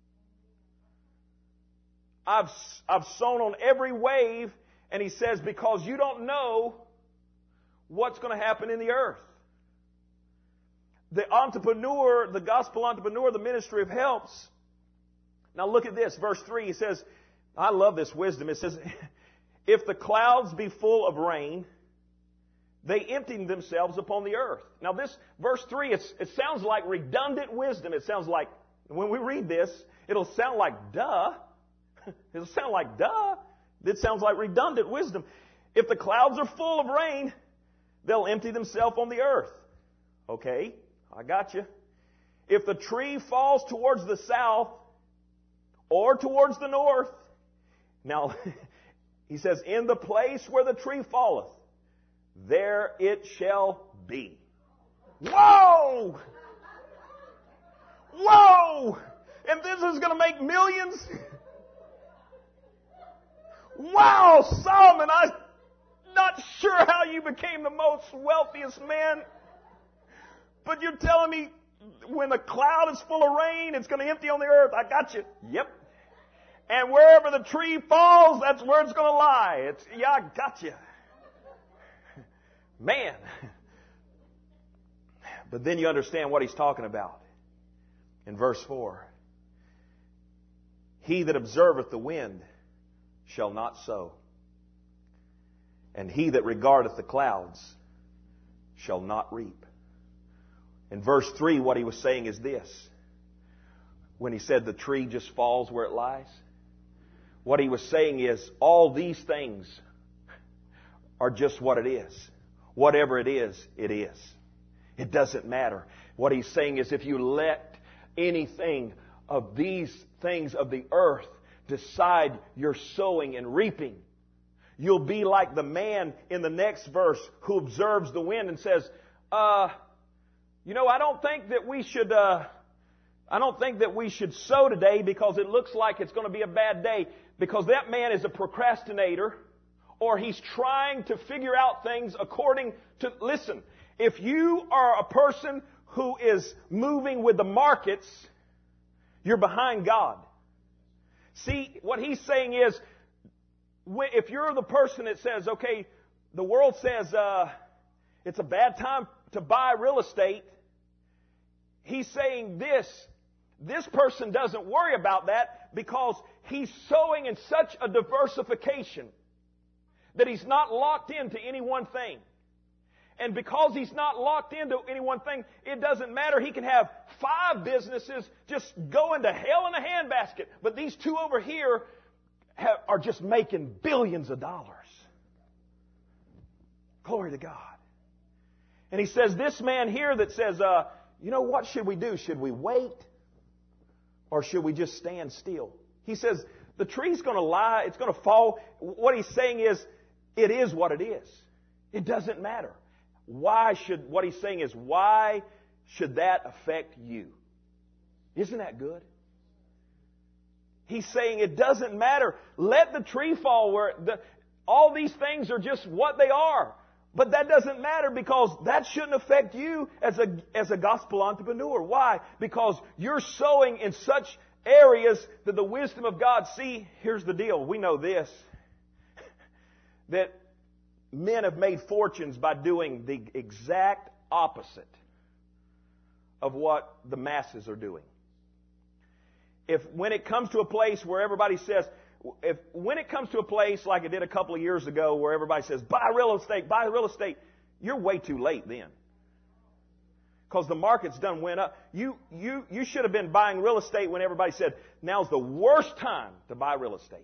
I've sown on every wave, and he says, because you don't know what's going to happen in the earth. The entrepreneur, the gospel entrepreneur, the ministry of helps. Now look at this, verse 3, he says, I love this wisdom. It says, if the clouds be full of rain, they empty themselves upon the earth. Now this, verse 3, it sounds like redundant wisdom. It sounds like, when we read this, it'll sound like duh. It'll sound like duh. It sounds like redundant wisdom. If the clouds are full of rain, they'll empty themselves on the earth. Okay, I got you. If the tree falls towards the south or towards the north, now, he says, in the place where the tree falleth, there it shall be. Whoa! Whoa! And this is going to make millions? Wow, Solomon, I'm not sure how you became the most wealthiest man. But you're telling me when the cloud is full of rain, it's going to empty on the earth. I got you. Yep. And wherever the tree falls, that's where it's going to lie. Yeah, I got you. Man. But then you understand what he's talking about. In verse 4. He that observeth the wind shall not sow. And he that regardeth the clouds shall not reap. In verse 3, what he was saying is this. When he said the tree just falls where it lies. What he was saying is all these things are just what it is. Whatever it is, it is. It doesn't matter. What he's saying is if you let anything of these things of the earth decide your sowing and reaping, you'll be like the man in the next verse who observes the wind and says, I don't think that we should sow today because it looks like it's going to be a bad day. Because that man is a procrastinator, or he's trying to figure out things according to... Listen, if you are a person who is moving with the markets, you're behind God. See, what he's saying is, if you're the person that says, okay, the world says it's a bad time to buy real estate, he's saying this person doesn't worry about that because he's sowing in such a diversification that he's not locked into any one thing. And because he's not locked into any one thing, it doesn't matter. He can have 5 businesses just going to hell in a handbasket. But these 2 over here are just making billions of dollars. Glory to God. And he says, this man here that says, what should we do? Should we wait? Or should we just stand still? He says, the tree's going to lie. It's going to fall. What he's saying is, it is what it is. It doesn't matter. What he's saying is, why should that affect you? Isn't that good? He's saying it doesn't matter. Let the tree fall all these things are just what they are. But that doesn't matter because that shouldn't affect you as a gospel entrepreneur. Why? Because you're sowing in such areas that the wisdom of God... See, here's the deal. We know this. That men have made fortunes by doing the exact opposite of what the masses are doing. When it comes to a place where everybody says, when it comes to a place like it did a couple of years ago where everybody says, buy real estate, you're way too late then. Because the market's done went up. You should have been buying real estate when everybody said, now's the worst time to buy real estate.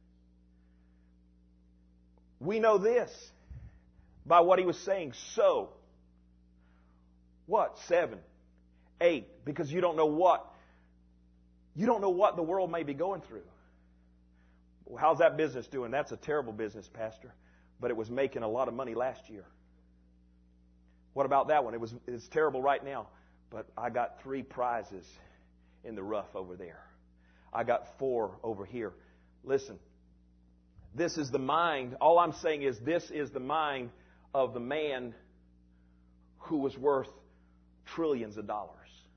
We know this by what he was saying. So, what? 7, 8, because you don't know what the world may be going through. Well, how's that business doing? That's a terrible business, Pastor. But it was making a lot of money last year. What about that one? It's terrible right now. But I got 3 prizes in the rough over there. I got 4 over here. Listen, this is the mind. All I'm saying is this is the mind of the man who was worth trillions of dollars.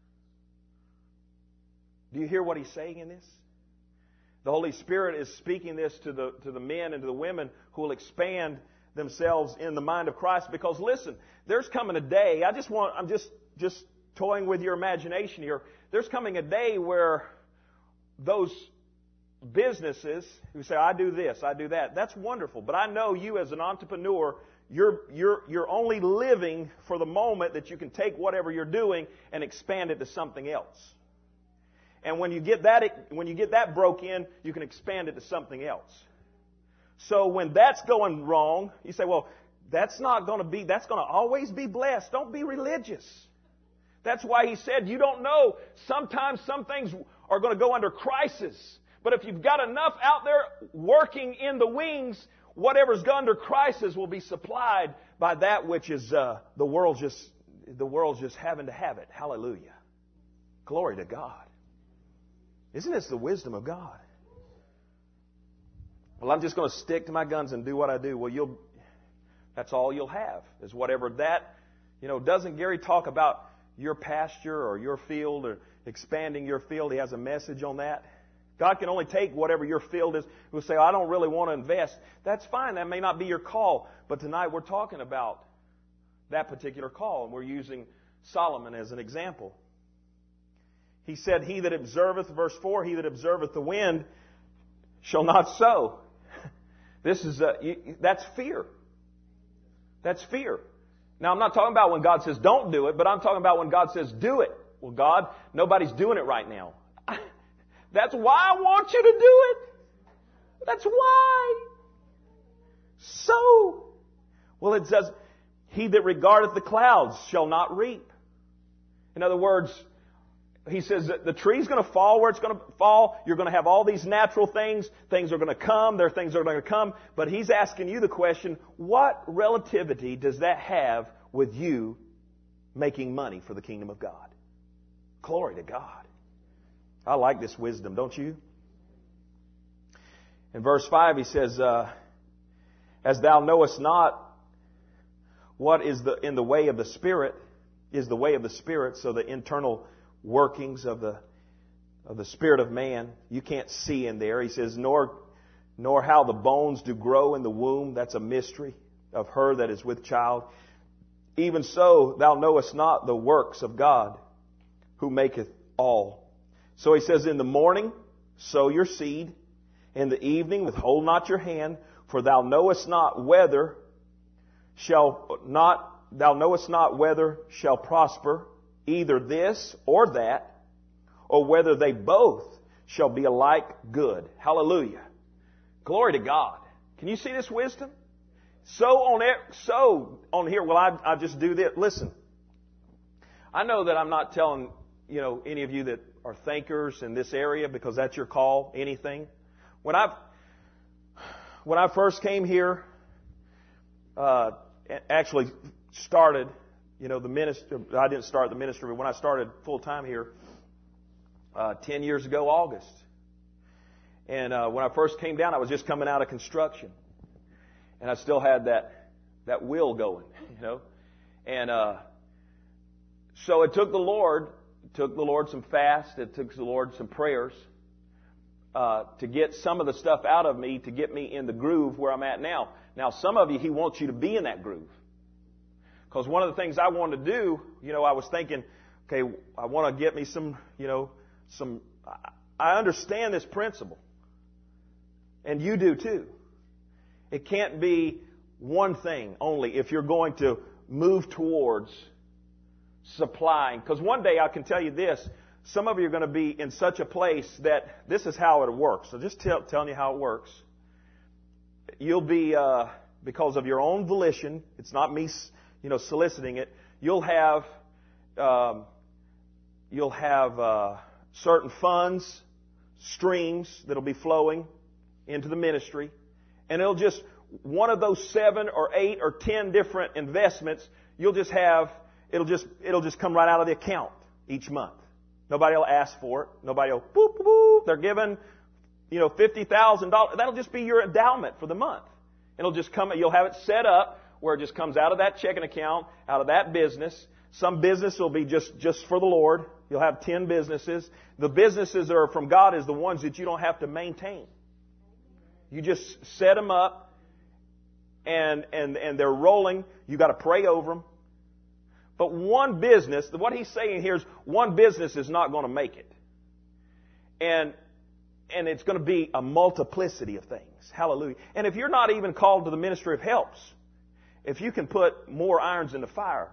Do you hear what he's saying in this? The Holy Spirit is speaking this to the men and to the women who will expand themselves in the mind of Christ. Because listen, there's coming a day. I'm just toying with your imagination here. There's coming a day where those businesses who say, I do this, I do that, that's wonderful. But I know you as an entrepreneur, you're only living for the moment that you can take whatever you're doing and expand it to something else. And when you get that broke in, you can expand it to something else. So when that's going wrong, you say, well, that's going to always be blessed. Don't be religious. That's why he said, you don't know. Sometimes some things are going to go under crisis. But if you've got enough out there working in the wings, whatever's gone under crisis will be supplied by that which is the world's just having to have it. Hallelujah. Glory to God. Isn't this the wisdom of God? Well, I'm just going to stick to my guns and do what I do. Well, that's all you'll have is whatever that, doesn't Gary talk about your pasture or your field or expanding your field? He has a message on that. God can only take whatever your field is. We'll say, I don't really want to invest. That's fine. That may not be your call. But tonight we're talking about that particular call. And we're using Solomon as an example. He said, he that observeth, verse 4, he that observeth the wind shall not sow. That's fear. That's fear. Now, I'm not talking about when God says don't do it, but I'm talking about when God says do it. Well, God, nobody's doing it right now. That's why I want you to do it. That's why. So, well, it says, he that regardeth the clouds shall not reap. In other words, he says that the tree's going to fall where it's going to fall. You're going to have all these natural things. Things are going to come. There are things that are going to come. But he's asking you the question, what relativity does that have with you making money for the kingdom of God? Glory to God. I like this wisdom, don't you? In verse 5 he says, as thou knowest not what is in the way of the Spirit, is the way of the Spirit, so the internal workings of the spirit of man. You can't see in there. He says, nor how the bones do grow in the womb. That's a mystery of her that is with child. Even so, thou knowest not the works of God, who maketh all. So he says, in the morning sow your seed, in the evening withhold not your hand, for thou knowest not whether shall prosper either this or that, or whether they both shall be alike good. Hallelujah. Glory to God. Can you see this wisdom? So on here, well, I just do this. Listen, I know that I'm not telling, any of you that are thinkers in this area, because that's your call, anything. When I first came here, actually started, the ministry. I didn't start the ministry, but when I started full time here, 10 years ago, August. And when I first came down, I was just coming out of construction, and I still had that will going, And so it took the Lord some fast. It took the Lord some prayers to get some of the stuff out of me to get me in the groove where I'm at now. Now, some of you, He wants you to be in that groove. Because one of the things I wanted to do, I was thinking, okay, I want to get me some, I understand this principle. And you do too. It can't be one thing only if you're going to move towards supplying. Because one day I can tell you this, some of you are going to be in such a place that this is how it works. So just telling you how it works. You'll be, because of your own volition, it's not me, soliciting it. You'll have certain funds, streams that'll be flowing into the ministry, and it'll just one of those 7 or 8 or 10 different investments. You'll just have it'll just come right out of the account each month. Nobody will ask for it. Nobody will boop boop boop. They're given $50,000. That'll just be your endowment for the month. It'll just come. You'll have it set up where it just comes out of that checking account, out of that business. Some business will be just for the Lord. You'll have 10 businesses. The businesses that are from God is the ones that you don't have to maintain. You just set them up, and they're rolling. You got to pray over them. But one business, what he's saying here is one business is not going to make it. And it's going to be a multiplicity of things. Hallelujah. And if you're not even called to the ministry of helps, if you can put more irons in the fire,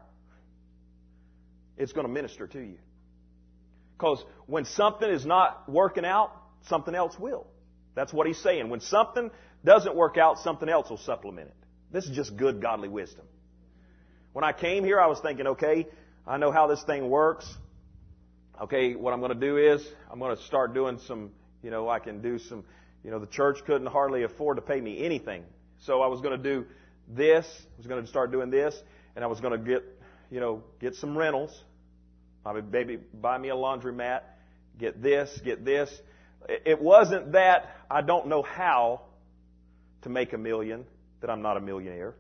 it's going to minister to you. Because when something is not working out, something else will. That's what he's saying. When something doesn't work out, something else will supplement it. This is just good, godly wisdom. When I came here, I was thinking, okay, I know how this thing works. Okay, what I'm going to do is I'm going to start doing some, I can do some, the church couldn't hardly afford to pay me anything. So I was going to do this. I was going to start doing this, and I was going to get some rentals. Maybe buy me a laundromat, get this. It wasn't that I don't know how to make $1 million, that I'm not a millionaire.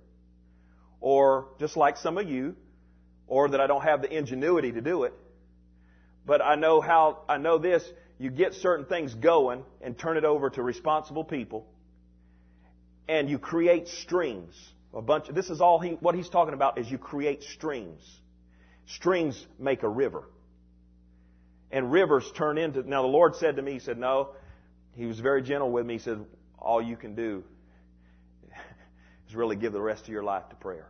Or just like some of you, or that I don't have the ingenuity to do it. But I know this, you get certain things going and turn it over to responsible people, and you create streams. This is all what he's talking about is you create streams. Streams make a river. And rivers turn into... Now, the Lord said to me, He said, no. He was very gentle with me. He said, all you can do is really give the rest of your life to prayer.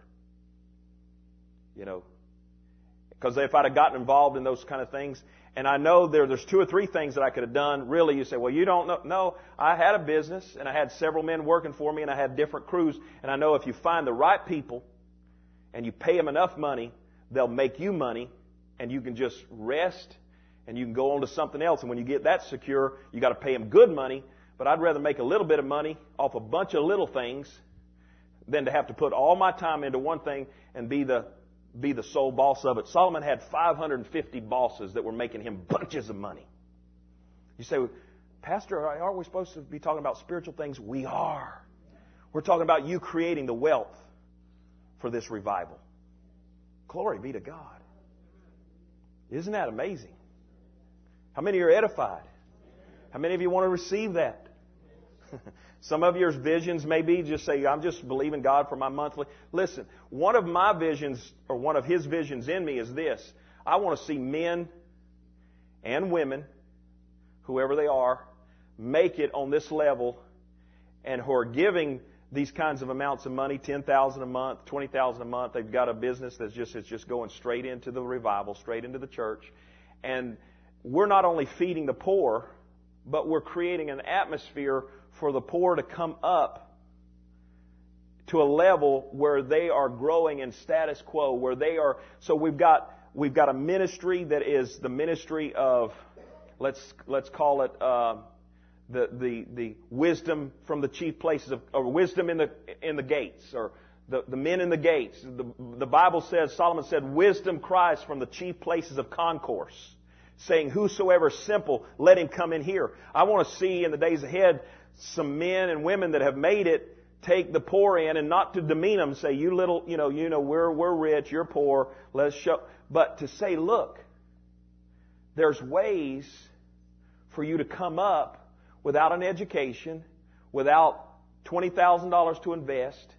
Because if I'd have gotten involved in those kind of things, and I know there's 2 or 3 things that I could have done. Really, you say, well, you don't know. No, I had a business, and I had several men working for me, and I had different crews. And I know if you find the right people, and you pay them enough money, they'll make you money, and you can just rest, and you can go on to something else. And when you get that secure, you got to pay them good money. But I'd rather make a little bit of money off a bunch of little things than to have to put all my time into one thing and be the sole boss of it. Solomon had 550 bosses that were making him bunches of money. You say, Pastor, aren't we supposed to be talking about spiritual things? We are. We're talking about you creating the wealth for this revival. Glory be to God. Isn't that amazing? How many are edified? How many of you want to receive that? Some of your visions may be just say, I'm just believing God for my monthly. Listen, one of my visions, or one of His visions in me is this. I want to see men and women, whoever they are, make it on this level, and who are giving these kinds of amounts of money, $10,000 a month, $20,000 a month. They've got a business it's just going straight into the revival, straight into the church. And we're not only feeding the poor, but we're creating an atmosphere for the poor to come up to a level where they are growing in status quo, where they are. So we've got a ministry that is the ministry of, let's call it the wisdom from the chief places of, or wisdom in the gates, or the men in the gates. The Bible says, Solomon said, wisdom cries from the chief places of concourse, saying, whosoever is simple, let him come in here. I want to see in the days ahead some men and women that have made it take the poor in, and not to demean them, say, you little, we're rich, you're poor, let's show. But to say, look, there's ways for you to come up without an education, without $20,000 to invest.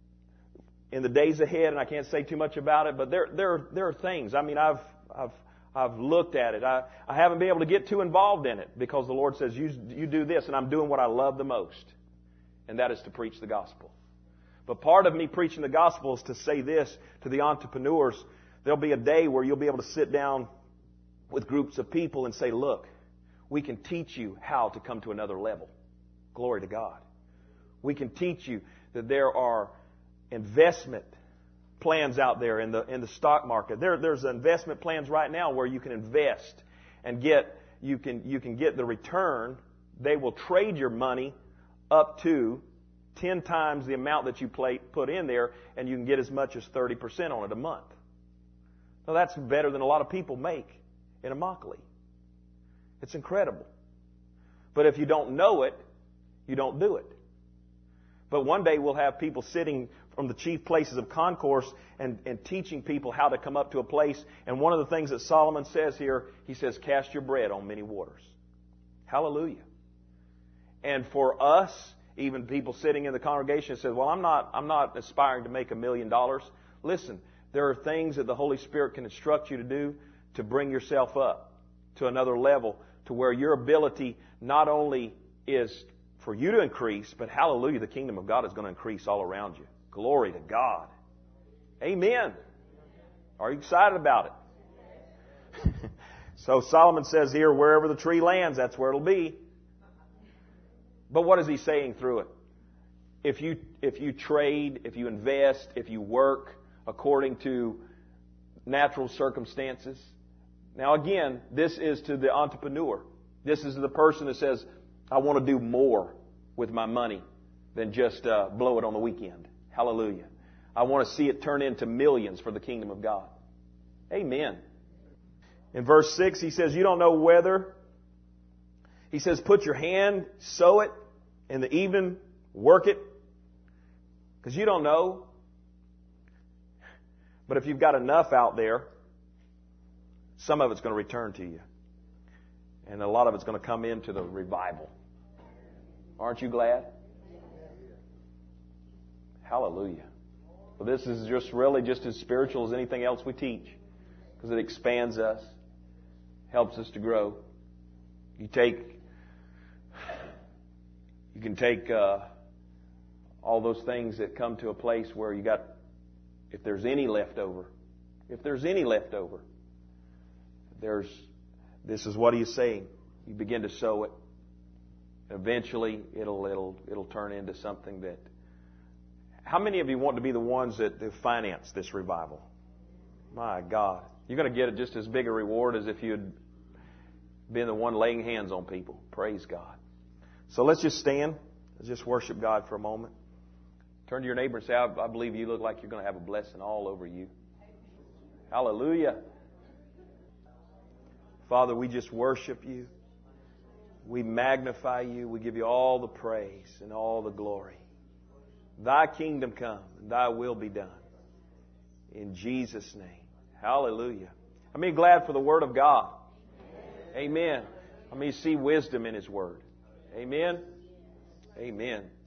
In the days ahead, and I can't say too much about it, but there are things. I mean, I've looked at it. I haven't been able to get too involved in it because the Lord says, you do this, and I'm doing what I love the most, and that is to preach the gospel. But part of me preaching the gospel is to say this to the entrepreneurs. There'll be a day where you'll be able to sit down with groups of people and say, look, we can teach you how to come to another level. Glory to God. We can teach you that there are investment plans out there in the stock market. There's investment plans right now where you can invest and you can get the return. They will trade your money up to 10 times the amount that you put in there, and you can get as much as 30% on it a month. Now that's better than a lot of people make in Immokalee. It's incredible. But if you don't know it, you don't do it. But one day we'll have people sitting from the chief places of concourse and teaching people how to come up to a place. And one of the things that Solomon says here, he says, cast your bread on many waters. Hallelujah. And for us, even people sitting in the congregation says, well, I'm not aspiring to make $1 million. Listen, there are things that the Holy Spirit can instruct you to do to bring yourself up to another level, to where your ability not only is for you to increase, but hallelujah, the kingdom of God is going to increase all around you. Glory to God. Amen. Are you excited about it? So Solomon says here, wherever the tree lands, that's where it'll be. But what is he saying through it? If you trade, if you invest, if you work according to natural circumstances. Now again, this is to the entrepreneur. This is the person that says, I want to do more with my money than just blow it on the weekend. Hallelujah. I want to see it turn into millions for the kingdom of God. Amen. In verse 6, he says, you don't know whether. He says, put your hand, sow it. In the evening, work it. Because you don't know. But if you've got enough out there, some of it's going to return to you. And a lot of it's going to come into the revival. Aren't you glad? Hallelujah. Well, this is just really just as spiritual as anything else we teach. Because it expands us. Helps us to grow. You can take all those things that come to a place where you got, if there's any left over, this is what he's saying. You begin to sow it. Eventually, it'll turn into something that. How many of you want to be the ones that finance this revival? My God, you're going to get just as big a reward as if you'd been the one laying hands on people. Praise God. So let's just stand. Let's just worship God for a moment. Turn to your neighbor and say, I believe you look like you're going to have a blessing all over you. Hallelujah. Father, we just worship you. We magnify you. We give you all the praise and all the glory. Thy kingdom come and thy will be done. In Jesus' name. Hallelujah. I mean, glad for the Word of God. Amen. I mean, see wisdom in His Word. Amen. Amen.